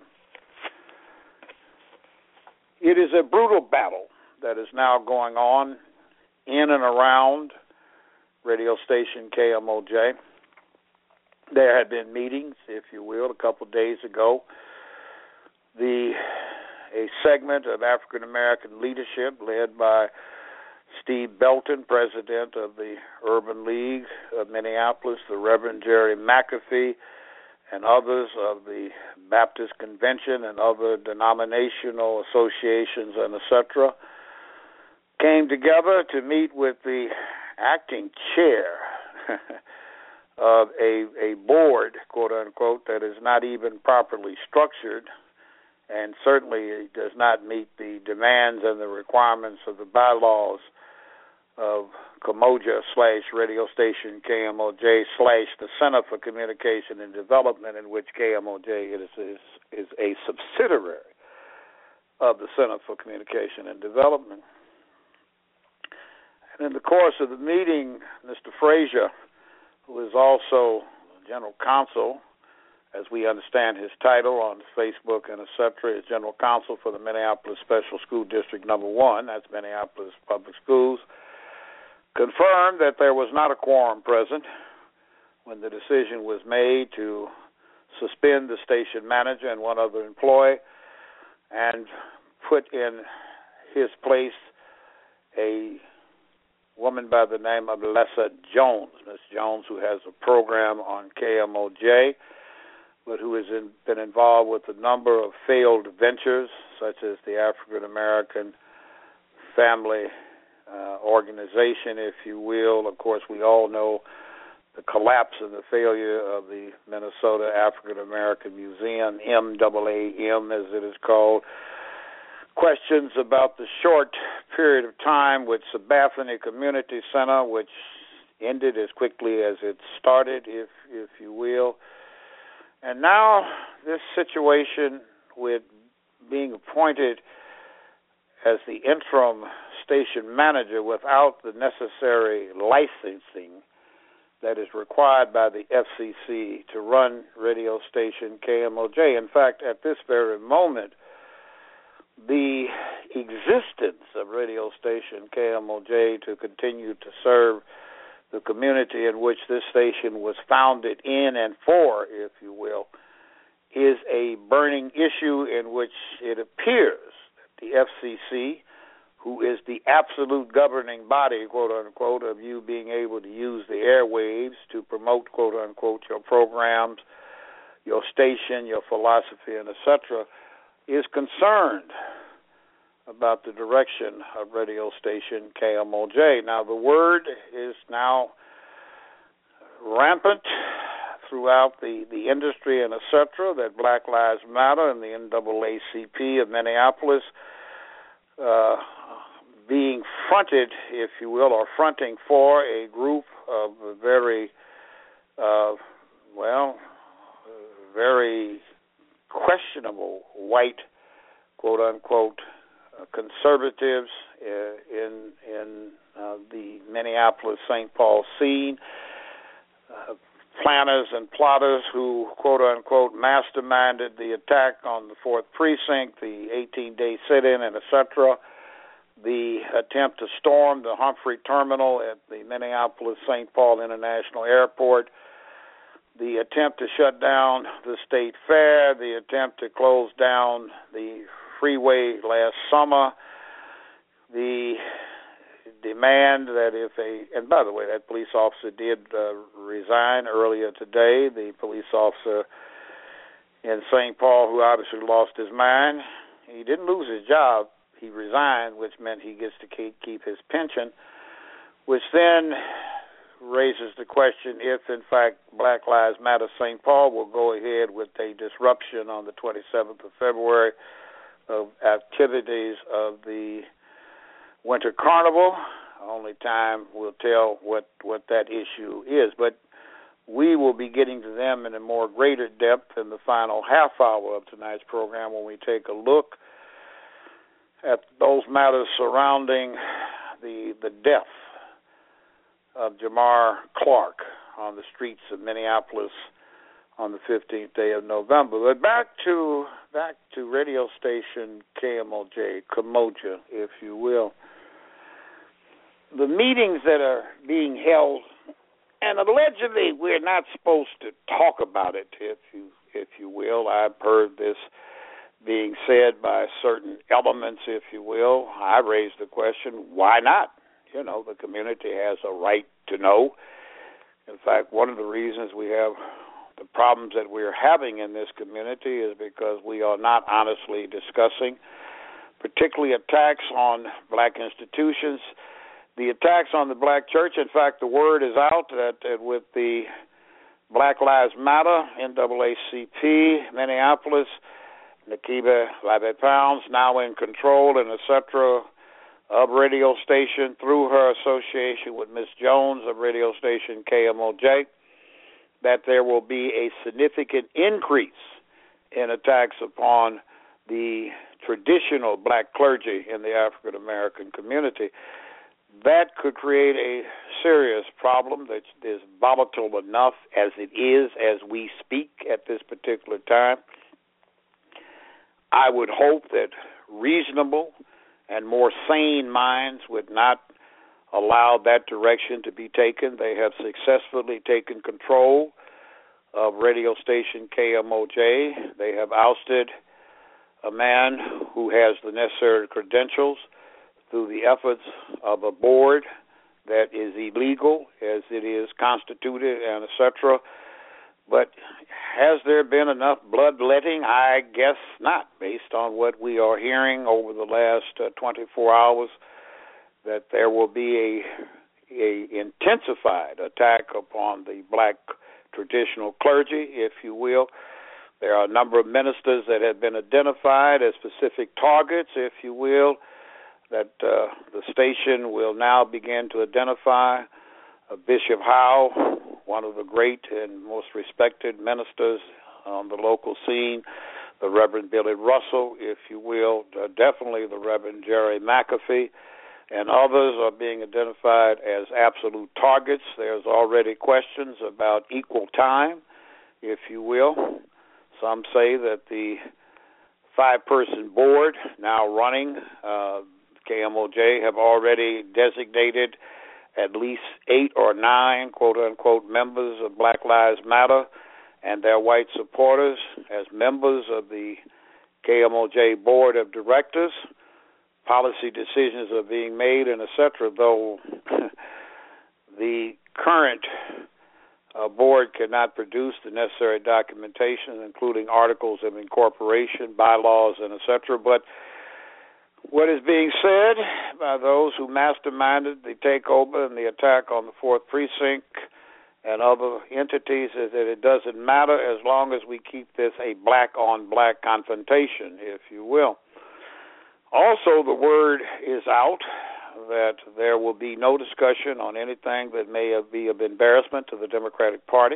It is a brutal battle that is now going on in and around radio station K M O J. There had been meetings, if you will, a couple of days ago. The a segment of African American leadership led by Steve Belton, president of the Urban League of Minneapolis, the Reverend Jerry McAfee, and others of the Baptist Convention and other denominational associations and et cetera, came together to meet with the acting chair of a, a board, quote unquote, that is not even properly structured and certainly does not meet the demands and the requirements of the bylaws of Camoja slash radio station K M O J slash the Center for Communication and Development, in which K M O J is, is, is a subsidiary of the Center for Communication and Development. And in the course of the meeting, Mister Frazier, who is also general counsel, as we understand his title on Facebook and et cetera, is general counsel for the Minneapolis Special School District Number One, that's Minneapolis Public Schools, confirmed that there was not a quorum present when the decision was made to suspend the station manager and one other employee and put in his place a woman by the name of Lessa Jones. Miz Jones, who has a program on K M O J, but who has in, been involved with a number of failed ventures, such as the African American Family uh, Organization, if you will. Of course, we all know the collapse and the failure of the Minnesota African American Museum, M A A M as it is called. Questions about the short period of time with Sabathani Community Center, which ended as quickly as it started, if if you will. And now this situation with being appointed as the interim station manager without the necessary licensing that is required by the F C C to run radio station K M O J. In fact, at this very moment, the existence of radio station K M O J to continue to serve the community in which this station was founded in and for, if you will, is a burning issue in which it appears that the F C C, who is the absolute governing body, quote unquote, of you being able to use the airwaves to promote, quote unquote, your programs, your station, your philosophy, and et cetera, is concerned about the direction of radio station K M O J. Now, the word is now rampant throughout the, the industry and et cetera that Black Lives Matter and the N double A C P of Minneapolis uh, being fronted, if you will, or fronting for a group of very, uh, well, very questionable white, quote unquote, uh, conservatives uh, in in uh, the Minneapolis Saint Paul scene, uh, planners and plotters who, quote unquote, masterminded the attack on the fourth Precinct, the eighteen-day sit-in, and et cetera, the attempt to storm the Humphrey Terminal at the Minneapolis Saint Paul International Airport, the attempt to shut down the State Fair, the attempt to close down the freeway last summer, the demand that if a, and by the way, that police officer did uh, resign earlier today, the police officer in Saint Paul who obviously lost his mind. He didn't lose his job. He resigned, which meant he gets to keep, keep his pension, which then raises the question if, in fact, Black Lives Matter Saint Paul will go ahead with a disruption on the twenty-seventh of February of activities of the Winter Carnival. Only time will tell what, what that issue is. But we will be getting to them in a more greater depth in the final half hour of tonight's program when we take a look at those matters surrounding the the death of Jamar Clark on the streets of Minneapolis on the fifteenth day of November. But back to back to radio station K M O J, Kamoja, if you will. The meetings that are being held, and allegedly we're not supposed to talk about it, if you if you will. I've heard this being said by certain elements, if you will. I raised the question, why not? You know, the community has a right to know. In fact, one of the reasons we have the problems that we're having in this community is because we are not honestly discussing, particularly attacks on black institutions, the attacks on the black church. In fact, the word is out that, that with the Black Lives Matter, N double A C P, Minneapolis, Nakiba Labbe-Pounds now in control and et cetera of radio station through her association with Miss Jones of radio station K M O J, that there will be a significant increase in attacks upon the traditional black clergy in the African American community. That could create a serious problem that is volatile enough as it is as we speak at this particular time. I would hope that reasonable and more sane minds would not allow that direction to be taken. They have successfully taken control of radio station K M O J. They have ousted a man who has the necessary credentials through the efforts of a board that is illegal as it is constituted and et cetera. But has there been enough bloodletting? I guess not, based on what we are hearing over the last uh, twenty-four hours, that there will be a, a intensified attack upon the black traditional clergy, if you will. There are a number of ministers that have been identified as specific targets, if you will, that uh, the station will now begin to identify. Uh, Bishop Howe, one of the great and most respected ministers on the local scene, the Reverend Billy Russell, if you will, uh, definitely the Reverend Jerry McAfee, and others are being identified as absolute targets. There's already questions about equal time, if you will. Some say that the five-person board now running uh, K M O J have already designated at least eight or nine, quote-unquote, members of Black Lives Matter and their white supporters as members of the K M O J Board of Directors. Policy decisions are being made and et cetera, though the current uh, board cannot produce the necessary documentation, including articles of incorporation, bylaws, and et cetera. But what is being said by those who masterminded the takeover and the attack on the fourth Precinct and other entities is that it doesn't matter as long as we keep this a black-on-black confrontation, if you will. Also, the word is out that there will be no discussion on anything that may be of embarrassment to the Democratic Party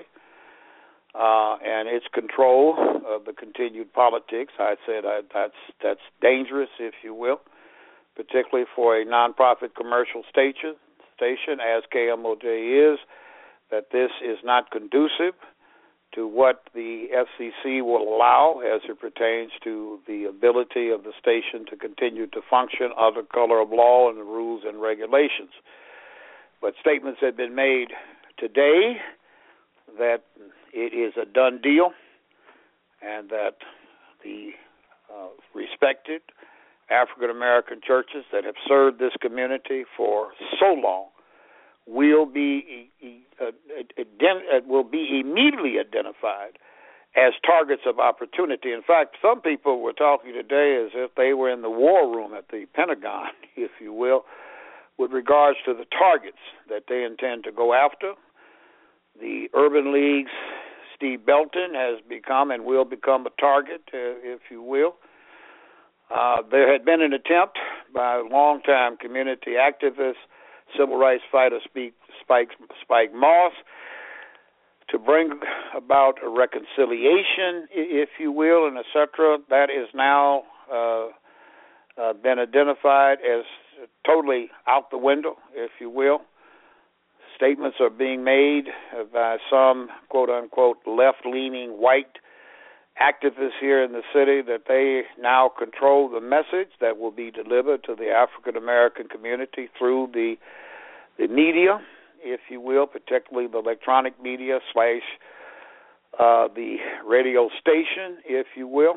uh, and its control of the continued politics. I said I, that's that's dangerous, if you will, particularly for a nonprofit commercial station, station as K M O J is, that this is not conducive to what the F C C will allow as it pertains to the ability of the station to continue to function under color of law and the rules and regulations. But statements have been made today that it is a done deal and that the uh, respected African-American churches that have served this community for so long will be uh, uh, will be immediately identified as targets of opportunity. In fact, some people were talking today as if they were in the war room at the Pentagon, if you will, with regards to the targets that they intend to go after. The Urban League's Steve Belton has become and will become a target, uh, if you will. Uh, there had been an attempt by longtime community activists, civil rights fighter Spike, Spike Moss, to bring about a reconciliation, if you will, and et cetera. That is now uh, uh, been identified as totally out the window, if you will. statements are being made by some quote-unquote left-leaning white activists here in the city that they now control the message that will be delivered to the African-American community through the the media, if you will, particularly the electronic media slash uh, the radio station, if you will.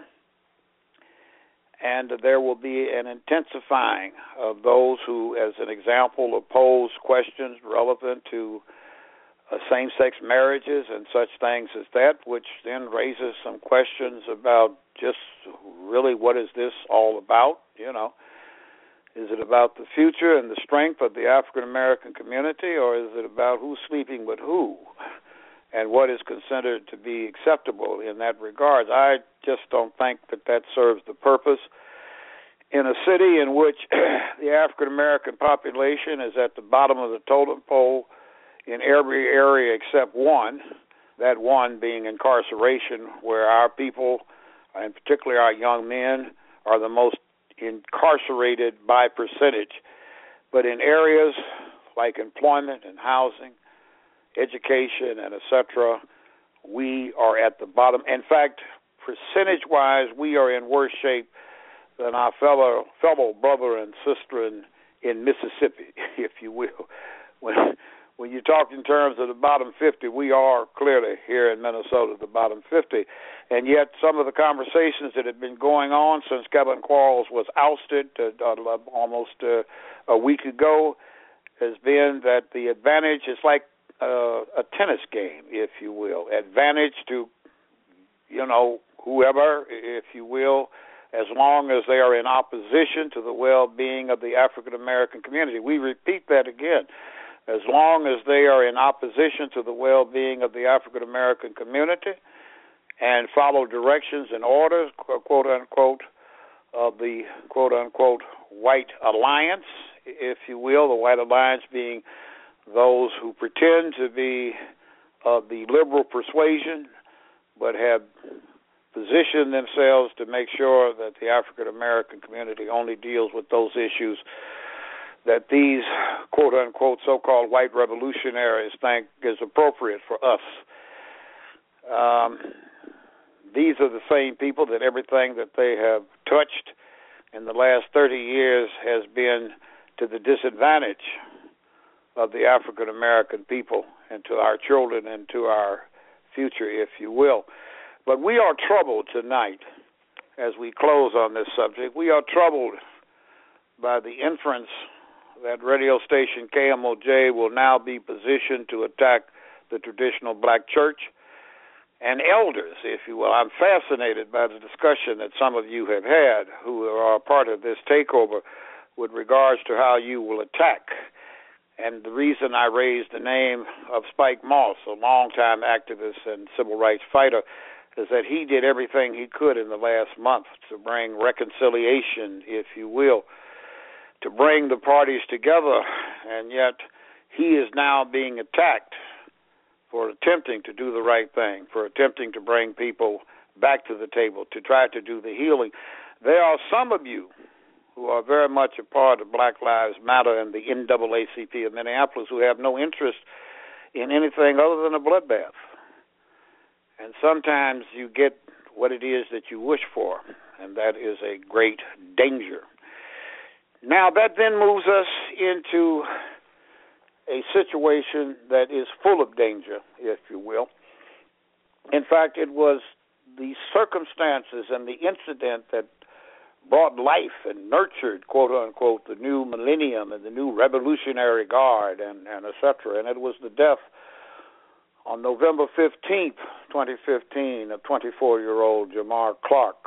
And there will be an intensifying of those who, as an example, oppose questions relevant to uh, same-sex marriages and such things as that, which then raises some questions about just really what is this all about, you know. Is it about the future and the strength of the African-American community, or is it about who's sleeping with who and what is considered to be acceptable in that regard? I just don't think that that serves the purpose. In a city in which the African-American population is at the bottom of the totem pole in every area except one, that one being incarceration, where our people, and particularly our young men, are the most incarcerated by percentage. But in areas like employment and housing, education, and et cetera, we are at the bottom. In fact, percentage-wise, we are in worse shape than our fellow fellow brother and sister in, in Mississippi, if you will. When when you talk in terms of the bottom fifty, we are clearly here in Minnesota the bottom fifty. And yet some of the conversations that have been going on since Kevin Quarles was ousted uh, almost uh, a week ago has been that the advantage is like uh, a tennis game, if you will. Advantage to, you know, whoever, if you will, as long as they are in opposition to the well-being of the African-American community. We repeat that again. As long as they are in opposition to the well-being of the African-American community and follow directions and orders, quote-unquote, of the quote-unquote white alliance, if you will, the white alliance being those who pretend to be of the liberal persuasion but have positioned themselves to make sure that the African-American community only deals with those issues that these quote-unquote so-called white revolutionaries think is appropriate for us. Um, these are the same people that everything that they have touched in the last thirty years has been to the disadvantage of the African-American people and to our children and to our future, if you will. But we are troubled tonight as we close on this subject. We are troubled by the inference that radio station K M O J will now be positioned to attack the traditional black church and elders, if you will. I'm fascinated by the discussion that some of you have had who are a part of this takeover with regards to how you will attack. And the reason I raised the name of Spike Moss, a longtime activist and civil rights fighter, is that he did everything he could in the last month to bring reconciliation, if you will, to bring the parties together, and yet he is now being attacked for attempting to do the right thing, for attempting to bring people back to the table, to try to do the healing. There are some of you who are very much a part of Black Lives Matter and the N double A C P of Minneapolis who have no interest in anything other than a bloodbath. And sometimes you get what it is that you wish for, and that is a great danger. Now, that then moves us into a situation that is full of danger, if you will. In fact, it was the circumstances and the incident that brought life and nurtured, quote-unquote, the new millennium and the new Revolutionary Guard and, and et cetera. And it was the death on November fifteenth, twenty fifteen, of twenty-four-year-old Jamar Clark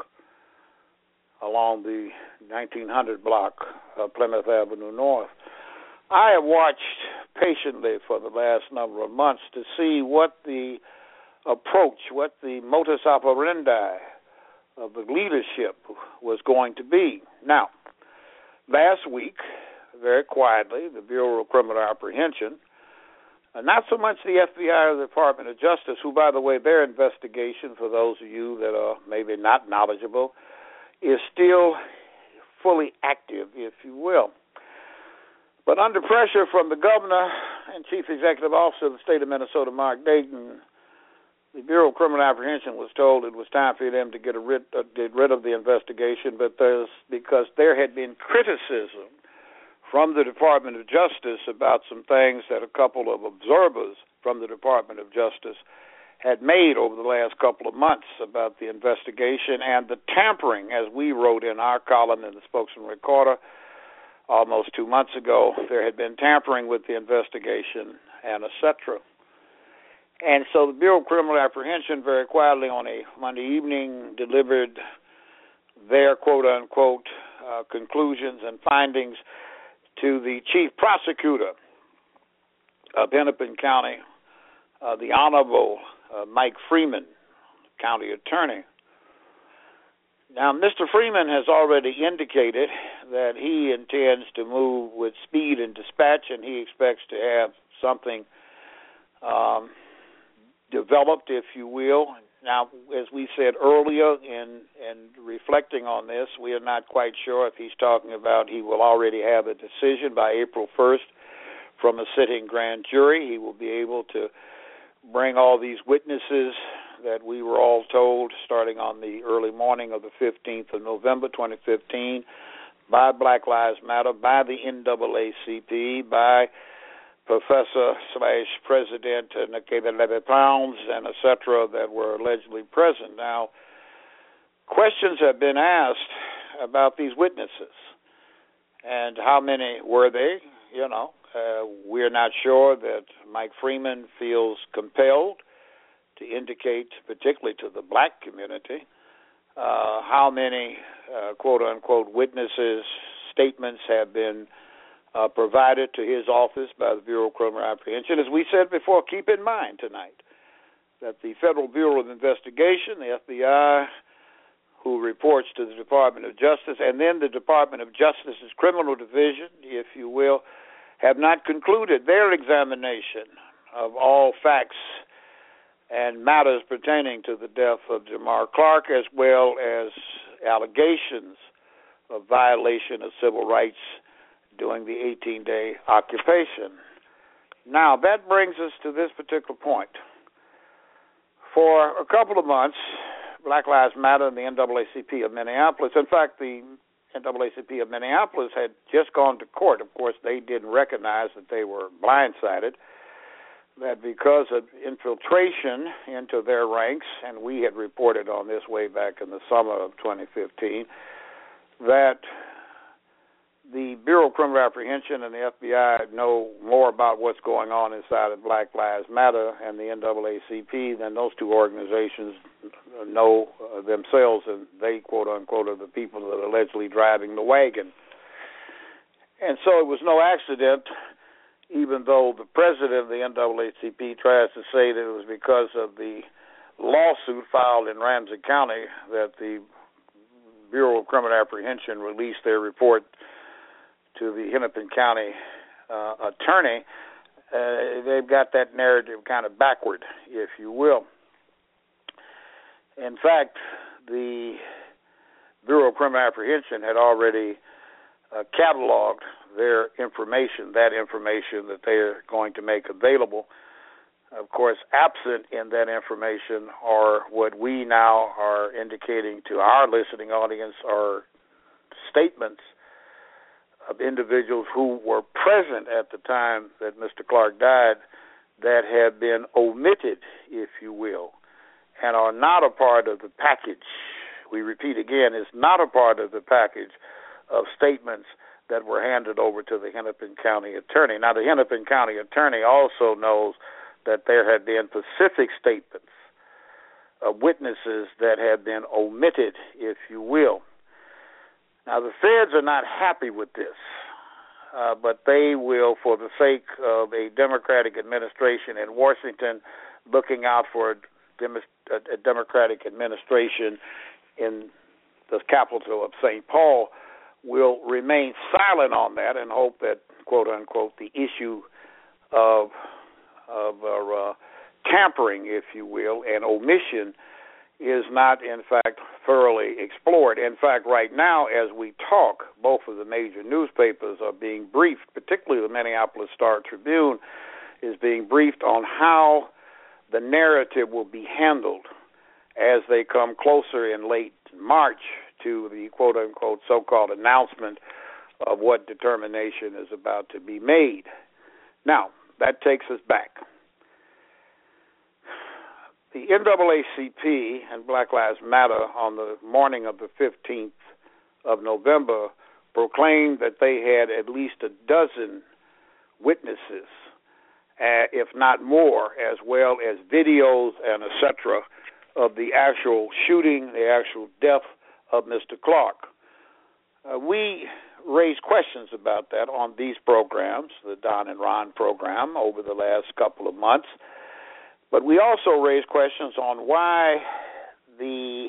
along the nineteen hundred block of Plymouth Avenue North. I have watched patiently for the last number of months to see what the approach, what the modus operandi of the leadership was going to be. Now, last week, very quietly, the Bureau of Criminal Apprehension, and not so much the F B I or the Department of Justice, who, by the way, their investigation, for those of you that are maybe not knowledgeable, is still fully active, if you will. But under pressure from the governor and chief executive officer of the state of Minnesota, Mark Dayton, the Bureau of Criminal Apprehension was told it was time for them to get, a rid, uh, get rid of the investigation, but there's, because there had been criticism from the Department of Justice about some things that a couple of observers from the Department of Justice had made over the last couple of months about the investigation and the tampering, as we wrote in our column in the Spokesman Recorder almost two months ago. There had been tampering with the investigation and et cetera. And so the Bureau of Criminal Apprehension very quietly on a Monday evening delivered their quote-unquote uh, conclusions and findings to the chief prosecutor of Hennepin County, uh, the Honorable uh, Mike Freeman, county attorney. Now, Mister Freeman has already indicated that he intends to move with speed and dispatch, and he expects to have something um, developed, if you will. Now, as we said earlier in, in reflecting on this, we are not quite sure if he's talking about he will already have a decision by April first from a sitting grand jury. He will be able to bring all these witnesses that we were all told starting on the early morning of the fifteenth of November twenty fifteen by Black Lives Matter, by the N double A C P, by Professor slash President Nakeba Levy-Pounds, and et cetera, that were allegedly present. Now, questions have been asked about these witnesses and how many were they. You know, uh, we're not sure that Mike Freeman feels compelled to indicate, particularly to the black community, uh, how many uh, quote-unquote witnesses' statements have been Uh, provided to his office by the Bureau of Criminal Apprehension. As we said before, keep in mind tonight that the Federal Bureau of Investigation, the F B I, who reports to the Department of Justice, and then the Department of Justice's Criminal Division, if you will, have not concluded their examination of all facts and matters pertaining to the death of Jamar Clark, as well as allegations of violation of civil rights during the eighteen-day occupation. Now, that brings us to this particular point. For a couple of months, Black Lives Matter and the N double A C P of Minneapolis, in fact, the N double A C P of Minneapolis had just gone to court. Of course, they didn't recognize that they were blindsided, that because of infiltration into their ranks, and we had reported on this way back in the summer of twenty fifteen, that the Bureau of Criminal Apprehension and the F B I know more about what's going on inside of Black Lives Matter and the N double A C P than those two organizations know uh, themselves, and they, quote-unquote, are the people that are allegedly driving the wagon. And so it was no accident, even though the president of the N double A C P tries to say that it was because of the lawsuit filed in Ramsey County that the Bureau of Criminal Apprehension released their report to the Hennepin County uh, attorney. Uh, they've got that narrative kind of backward, if you will. In fact, the Bureau of Criminal Apprehension had already uh, cataloged their information, that information that they're going to make available. Of course, absent in that information are what we now are indicating to our listening audience are statements of individuals who were present at the time that Mister Clark died that have been omitted, if you will, and are not a part of the package. We repeat again, is not a part of the package of statements that were handed over to the Hennepin County attorney. Now, the Hennepin County attorney also knows that there had been specific statements of witnesses that had been omitted, if you will. Now, the feds are not happy with this, uh, but they will, for the sake of a Democratic administration in Washington, looking out for a, dem- a Democratic administration in the capital of Saint Paul, will remain silent on that and hope that, quote-unquote, the issue of, of uh, tampering, if you will, and omission is not, in fact, thoroughly explored. In fact, right now, as we talk, both of the major newspapers are being briefed, particularly the Minneapolis Star-Tribune is being briefed on how the narrative will be handled as they come closer in late March to the quote-unquote so-called announcement of what determination is about to be made. Now, that takes us back. The N double A C P and Black Lives Matter on the morning of the fifteenth of November proclaimed that they had at least a dozen witnesses, uh, if not more, as well as videos and et cetera of the actual shooting, the actual death of Mister Clark. Uh, we raised questions about that on these programs, the Don and Ron program, over the last couple of months. But we also raised questions on why the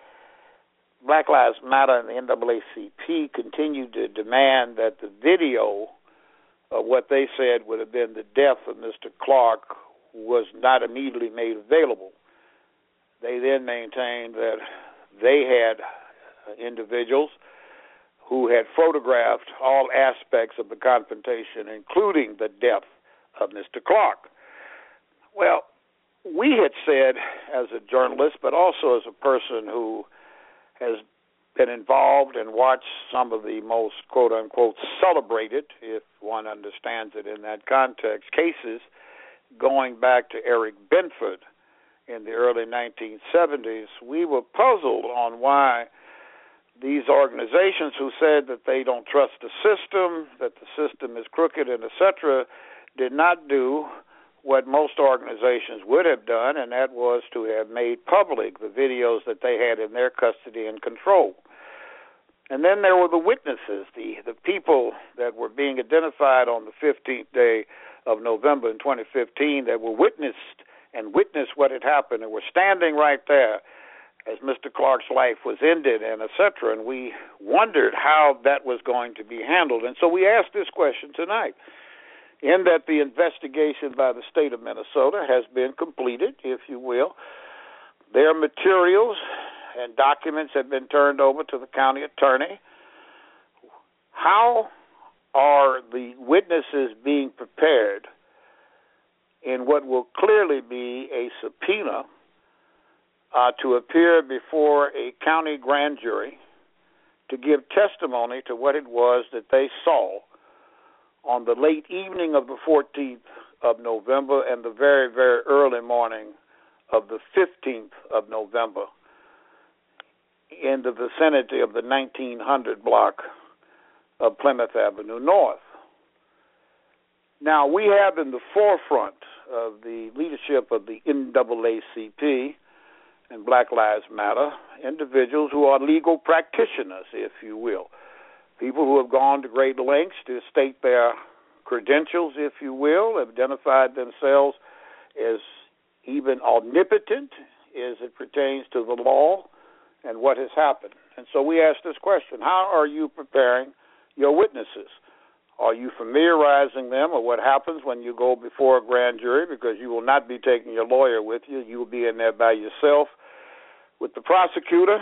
Black Lives Matter and the N double A C P continued to demand that the video of what they said would have been the death of Mister Clark was not immediately made available. They then maintained that they had individuals who had photographed all aspects of the confrontation, including the death of Mister Clark. Well, we had said as a journalist, but also as a person who has been involved and watched some of the most quote-unquote celebrated, if one understands it in that context, cases going back to Eric Benford in the early nineteen seventies, we were puzzled on why these organizations who said that they don't trust the system, that the system is crooked, and et cetera, did not do what most organizations would have done, and that was to have made public the videos that they had in their custody and control. And then there were the witnesses, the, the people that were being identified on the fifteenth day of November in twenty fifteen that were witnessed and witnessed what had happened and were standing right there as Mister Clark's life was ended and et cetera. And we wondered how that was going to be handled. And so we asked this question tonight. In that the investigation by the state of Minnesota has been completed, if you will. Their materials and documents have been turned over to the county attorney. How are the witnesses being prepared in what will clearly be a subpoena uh, to appear before a county grand jury to give testimony to what it was that they saw on the late evening of the fourteenth of November and the very, very early morning of the fifteenth of November in the vicinity of the nineteen hundred block of Plymouth Avenue North. Now, we have in the forefront of the leadership of the N double A C P and Black Lives Matter individuals who are legal practitioners, if you will. People who have gone to great lengths to state their credentials, if you will, have identified themselves as even omnipotent as it pertains to the law and what has happened. And so we ask this question: how are you preparing your witnesses? Are you familiarizing them with what happens when you go before a grand jury? Because you will not be taking your lawyer with you. You will be in there by yourself with the prosecutor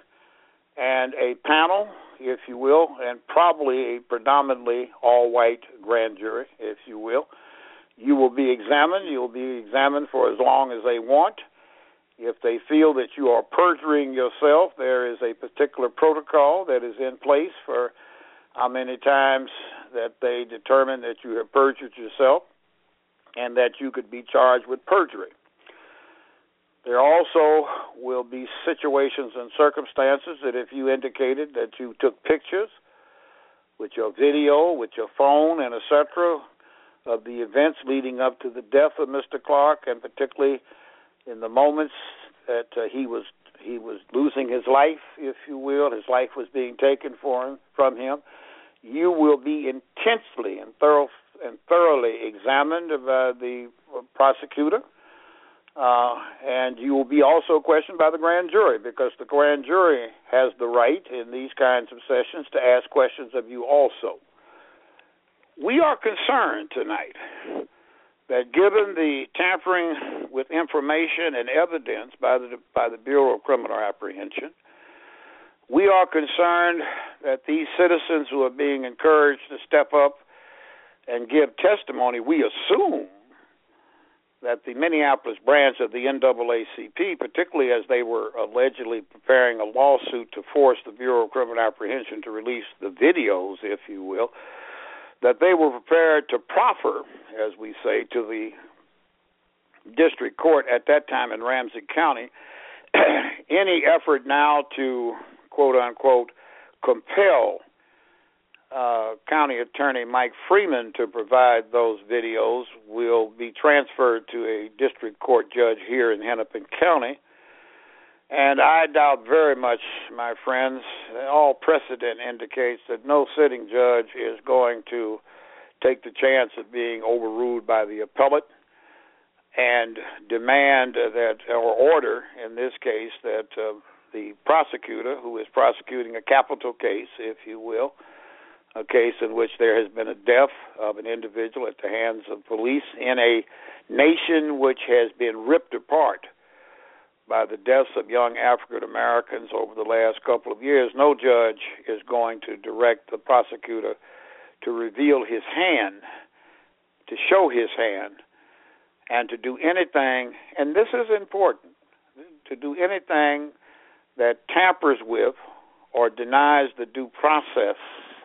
and a panel, if you will, and probably a predominantly all-white grand jury, if you will. You will be examined. You will be examined for as long as they want. If they feel that you are perjuring yourself, there is a particular protocol that is in place for how many times that they determine that you have perjured yourself and that you could be charged with perjury. There also will be situations and circumstances that if you indicated that you took pictures with your video, with your phone, and et cetera, of the events leading up to the death of Mister Clark, and particularly in the moments that uh, he was he was losing his life, if you will, his life was being taken for him, from him, you will be intensely and thorough and thoroughly examined by the prosecutor. Uh, and you will be also questioned by the grand jury, because the grand jury has the right in these kinds of sessions to ask questions of you also. We are concerned tonight that given the tampering with information and evidence by the by the Bureau of Criminal Apprehension, We are concerned that these citizens who are being encouraged to step up and give testimony, we assume that the Minneapolis branch of the N double A C P, particularly as they were allegedly preparing a lawsuit to force the Bureau of Criminal Apprehension to release the videos, if you will, that they were prepared to proffer, as we say, to the district court at that time in Ramsey County, any effort now to, quote-unquote, compel Uh, County Attorney Mike Freeman to provide those videos will be transferred to a district court judge here in Hennepin County. And I doubt very much, my friends, all precedent indicates that no sitting judge is going to take the chance of being overruled by the appellate and demand that, or order in this case, that uh, the prosecutor, who is prosecuting a capital case, if you will, a case in which there has been a death of an individual at the hands of police in a nation which has been ripped apart by the deaths of young African Americans over the last couple of years. No judge is going to direct the prosecutor to reveal his hand, to show his hand, and to do anything, and this is important, to do anything that tampers with or denies the due process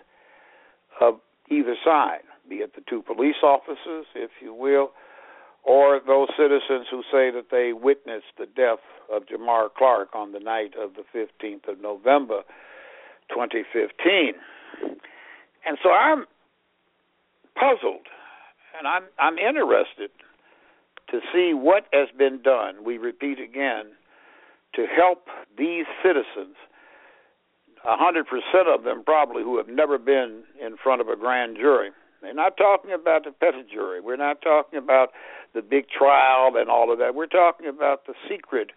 of either side, be it the two police officers, if you will, or those citizens who say that they witnessed the death of Jamar Clark on the night of the fifteenth of November, twenty fifteen. And so I'm puzzled, and I'm I'm interested to see what has been done, we repeat again, to help these citizens, a hundred percent of them probably who have never been in front of a grand jury. They're not talking about the petit jury. We're not talking about the big trial and all of that. We're talking about the secret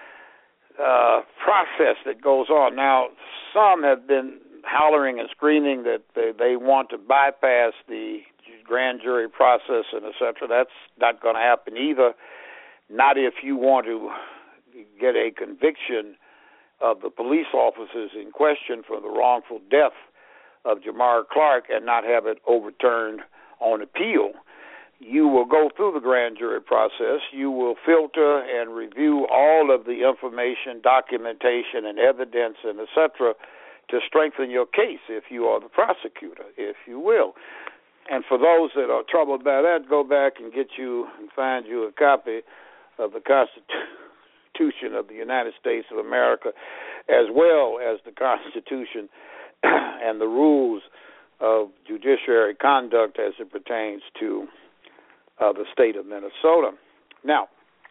uh, process that goes on. Now, some have been hollering and screaming that they, they want to bypass the grand jury process and et cetera. That's not going to happen either. Not if you want to get a conviction of the police officers in question for the wrongful death of Jamar Clark and not have it overturned on appeal. You will go through the grand jury process. You will filter and review all of the information, documentation, and evidence, and et cetera, to strengthen your case if you are the prosecutor, if you will. And for those that are troubled by that, go back and get you and find you a copy of the Constitution of the United States of America, as well as the Constitution and the rules of judiciary conduct as it pertains to uh, the state of Minnesota. Now,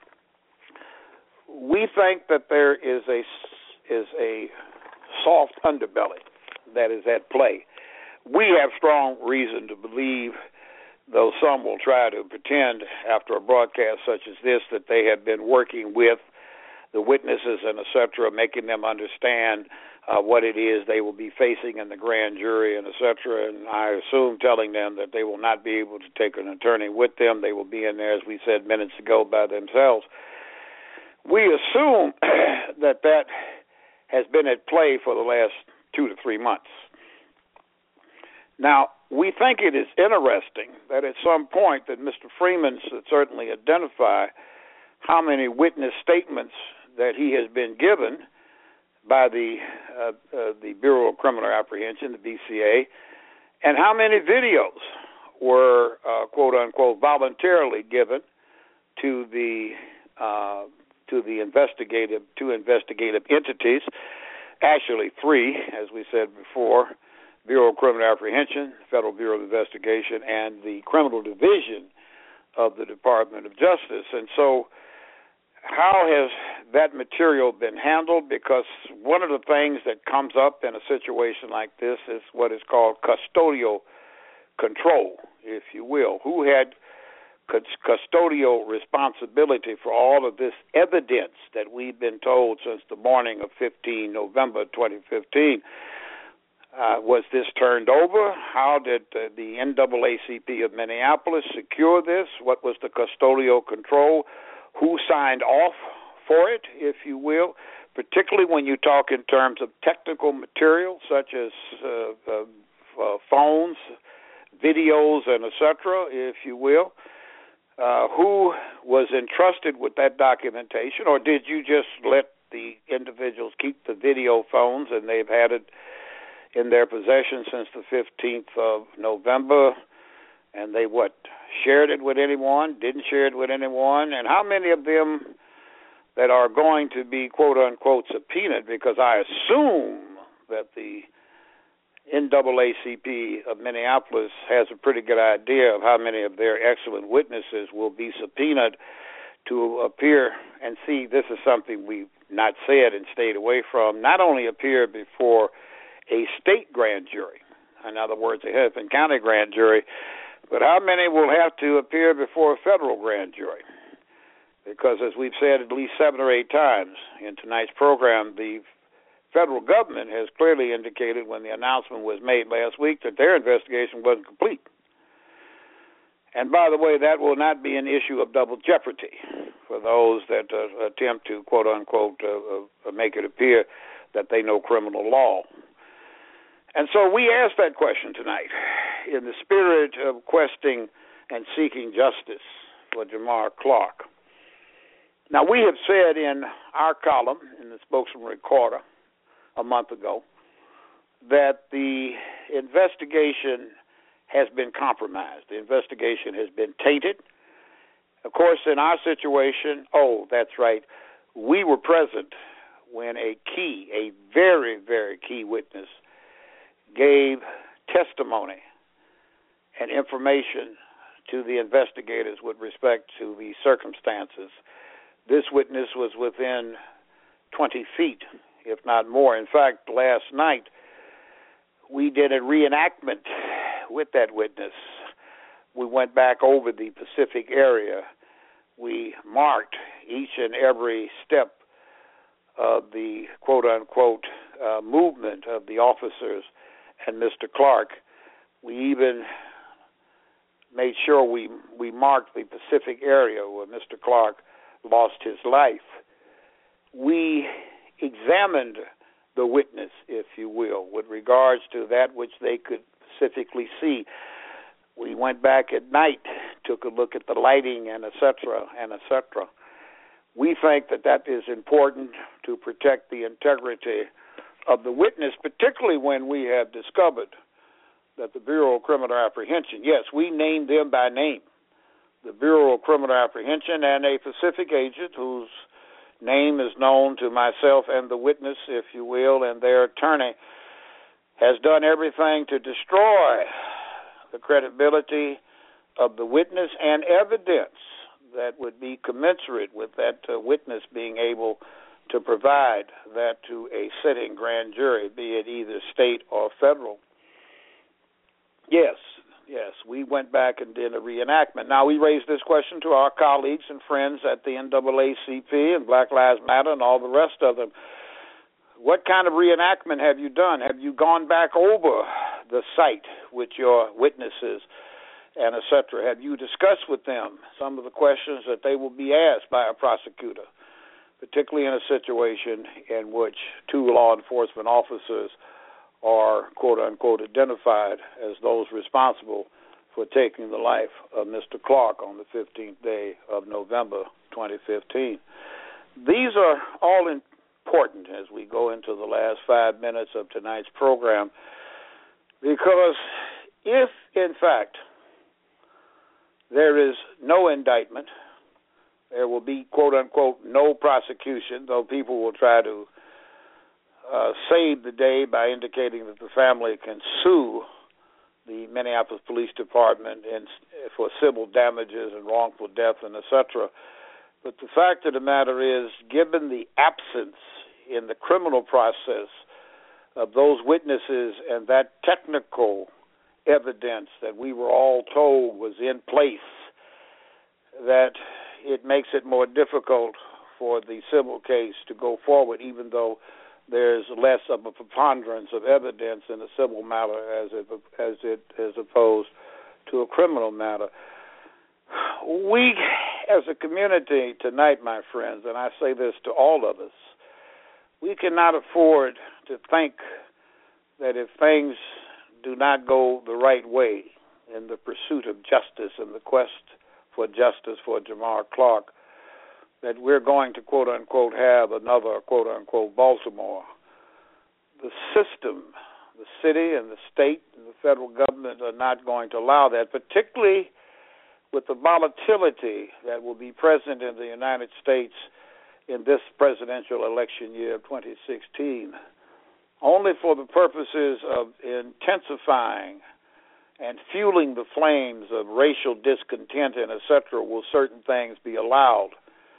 we think that there is a is a soft underbelly that is at play. We have strong reason to believe, though some will try to pretend after a broadcast such as this that they have been working with the witnesses and et cetera, making them understand uh, what it is they will be facing in the grand jury and et cetera, and I assume telling them that they will not be able to take an attorney with them. They will be in there, as we said minutes ago, by themselves. We assume that that has been at play for the last two to three months. Now, we think it is interesting that at some point that Mister Freeman should certainly identify how many witness statements that he has been given by the uh, uh, the Bureau of Criminal Apprehension, the B C A, and how many videos were, uh, quote unquote, voluntarily given to the uh, to the investigative two investigative entities, actually three, as we said before. Bureau of Criminal Apprehension, Federal Bureau of Investigation, and the Criminal Division of the Department of Justice. And so how has that material been handled? Because one of the things that comes up in a situation like this is what is called custodial control, if you will. Who had custodial responsibility for all of this evidence that we've been told since the morning of fifteenth of November twenty fifteen? Uh, was this turned over? How did uh, the N double A C P of Minneapolis secure this? What was the custodial control? Who signed off for it, if you will? particularly when you talk in terms of technical material such as uh, uh, uh, phones, videos, and et cetera, if you will. Uh, who was entrusted with that documentation, or did you just let the individuals keep the video phones and they've had it in their possession since the fifteenth of November, and they, what, shared it with anyone, didn't share it with anyone, and how many of them that are going to be, quote-unquote, subpoenaed, because I assume that the N double A C P of Minneapolis has a pretty good idea of how many of their excellent witnesses will be subpoenaed to appear and see. This is something we've not said and stayed away from. Not only appear before a state grand jury, in other words, a Hennepin County grand jury, but how many will have to appear before a federal grand jury? Because as we've said at least seven or eight times in tonight's program, the federal government has clearly indicated when the announcement was made last week that their investigation wasn't complete. And by the way, that will not be an issue of double jeopardy for those that uh, attempt to, quote-unquote, uh, uh, make it appear that they know criminal law. And so we asked that question tonight in the spirit of questing and seeking justice for Jamar Clark. Now, we have said in our column, in the Spokesman Recorder, a month ago, that the investigation has been compromised. The investigation has been tainted. Of course, in our situation, oh, that's right, we were present when a key, a very, very key witness gave testimony and information to the investigators with respect to the circumstances. This witness was within twenty feet, if not more. In fact, last night we did a reenactment with that witness. We went back over the Pacific area. We marked each and every step of the quote-unquote uh, movement of the officers and Mister Clark. We even made sure we, we marked the Pacific area where Mister Clark lost his life. We examined the witness, if you will, with regards to that which they could specifically see. We went back at night, took a look at the lighting, and et cetera, and et cetera. We think that that is important to protect the integrity of the witness, particularly when we have discovered that the Bureau of Criminal Apprehension, yes, we named them by name, the Bureau of Criminal Apprehension, and a Pacific agent whose name is known to myself and the witness, if you will, and their attorney, has done everything to destroy the credibility of the witness and evidence that would be commensurate with that uh, witness being able to provide that to a sitting grand jury, be it either state or federal. Yes, yes, we went back and did a reenactment. Now, we raised this question to our colleagues and friends at the N double A C P and Black Lives Matter and all the rest of them. What kind of reenactment have you done? Have you gone back over the site with your witnesses and et cetera? Have you discussed with them some of the questions that they will be asked by a prosecutor, particularly in a situation in which two law enforcement officers are, quote-unquote, identified as those responsible for taking the life of Mister Clark on the fifteenth day of November twenty fifteen. These are all important as we go into the last five minutes of tonight's program, because if, in fact, there is no indictment, there will be, quote-unquote, no prosecution, though people will try to uh, save the day by indicating that the family can sue the Minneapolis Police Department in, for civil damages and wrongful death and et cetera. But the fact of the matter is, given the absence in the criminal process of those witnesses and that technical evidence that we were all told was in place, that it makes it more difficult for the civil case to go forward, even though there's less of a preponderance of evidence in a civil matter as it, as it as opposed to a criminal matter. We, as a community tonight, my friends, and I say this to all of us, we cannot afford to think that if things do not go the right way in the pursuit of justice and the quest for justice for Jamar Clark, that we're going to, quote-unquote, have another, quote-unquote, Baltimore. The system, the city and the state and the federal government are not going to allow that, particularly with the volatility that will be present in the United States in this presidential election year of twenty sixteen, only for the purposes of intensifying and fueling the flames of racial discontent and et cetera will certain things be allowed.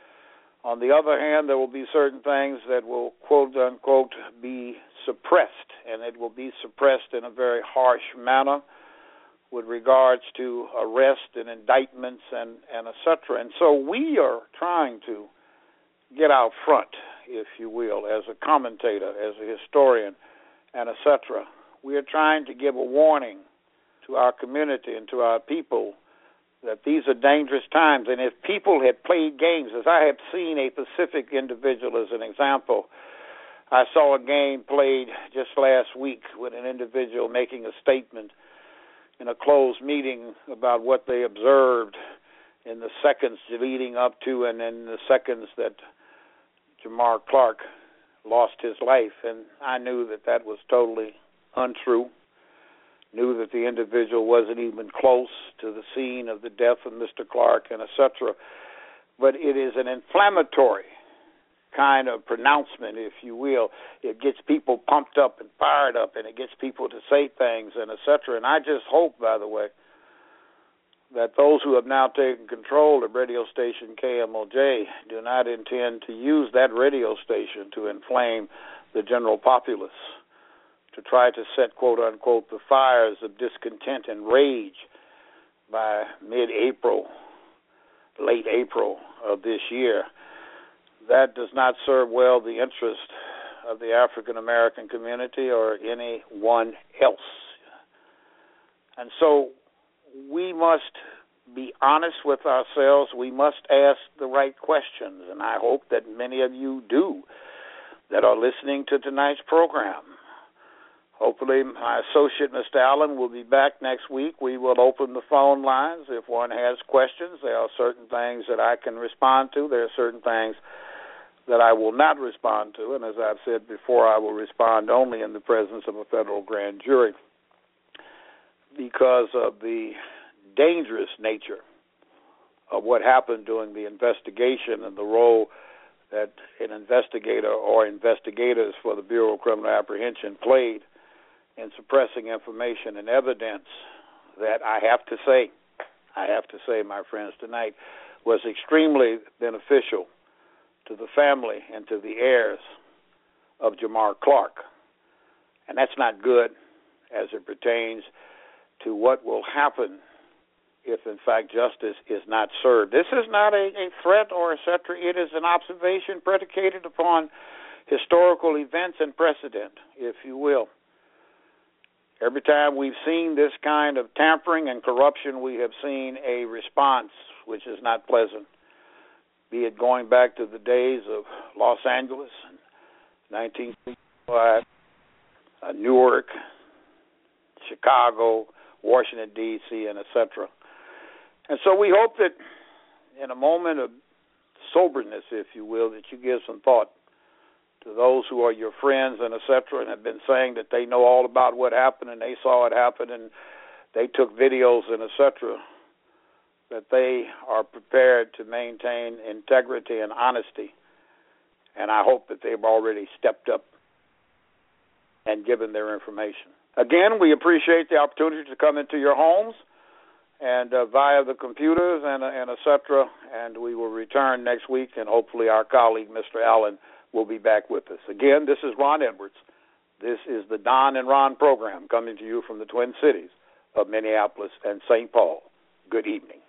On the other hand, there will be certain things that will, quote-unquote, be suppressed, and it will be suppressed in a very harsh manner with regards to arrest and indictments and, and et cetera. And so we are trying to get out front, if you will, as a commentator, as a historian, and et cetera. We are trying to give a warning to our community and to our people that these are dangerous times. And if people had played games, as I have seen a Pacific individual as an example, I saw a game played just last week with an individual making a statement in a closed meeting about what they observed in the seconds leading up to and in the seconds that Jamar Clark lost his life. And I knew that that was totally untrue, knew that the individual wasn't even close to the scene of the death of Mister Clark and et cetera. But it is an inflammatory kind of pronouncement, if you will. It gets people pumped up and fired up, and it gets people to say things and et cetera. And I just hope, by the way, that those who have now taken control of radio station K M O J do not intend to use that radio station to inflame the general populace, to try to set, quote-unquote, the fires of discontent and rage by mid-April, late April of this year. That does not serve well the interest of the African-American community or anyone else. And so we must be honest with ourselves. We must ask the right questions, and I hope that many of you do that are listening to tonight's program. Hopefully my associate, Mister Allen, will be back next week. We will open the phone lines if one has questions. There are certain things that I can respond to. There are certain things that I will not respond to, and as I've said before, I will respond only in the presence of a federal grand jury because of the dangerous nature of what happened during the investigation and the role that an investigator or investigators for the Bureau of Criminal Apprehension played in suppressing information and evidence that I have to say, I have to say, my friends, tonight was extremely beneficial to the family and to the heirs of Jamar Clark. And that's not good as it pertains to what will happen if, in fact, justice is not served. This is not a, a threat or et cetera. It is an observation predicated upon historical events and precedent, if you will. Every time we've seen this kind of tampering and corruption, we have seen a response which is not pleasant, be it going back to the days of Los Angeles, nineteen sixty-five, uh, Newark, Chicago, Washington, D C, and et cetera. And so we hope that in a moment of soberness, if you will, that you give some thought to those who are your friends and et cetera, and have been saying that they know all about what happened and they saw it happen and they took videos and et cetera, that they are prepared to maintain integrity and honesty. And I hope that they've already stepped up and given their information. Again, we appreciate the opportunity to come into your homes and uh, via the computers and, uh, and et cetera, and we will return next week, and hopefully our colleague, Mister Allen, will be back with us. Again, this is Ron Edwards. This is the Don and Ron program coming to you from the Twin Cities of Minneapolis and Saint Paul. Good evening.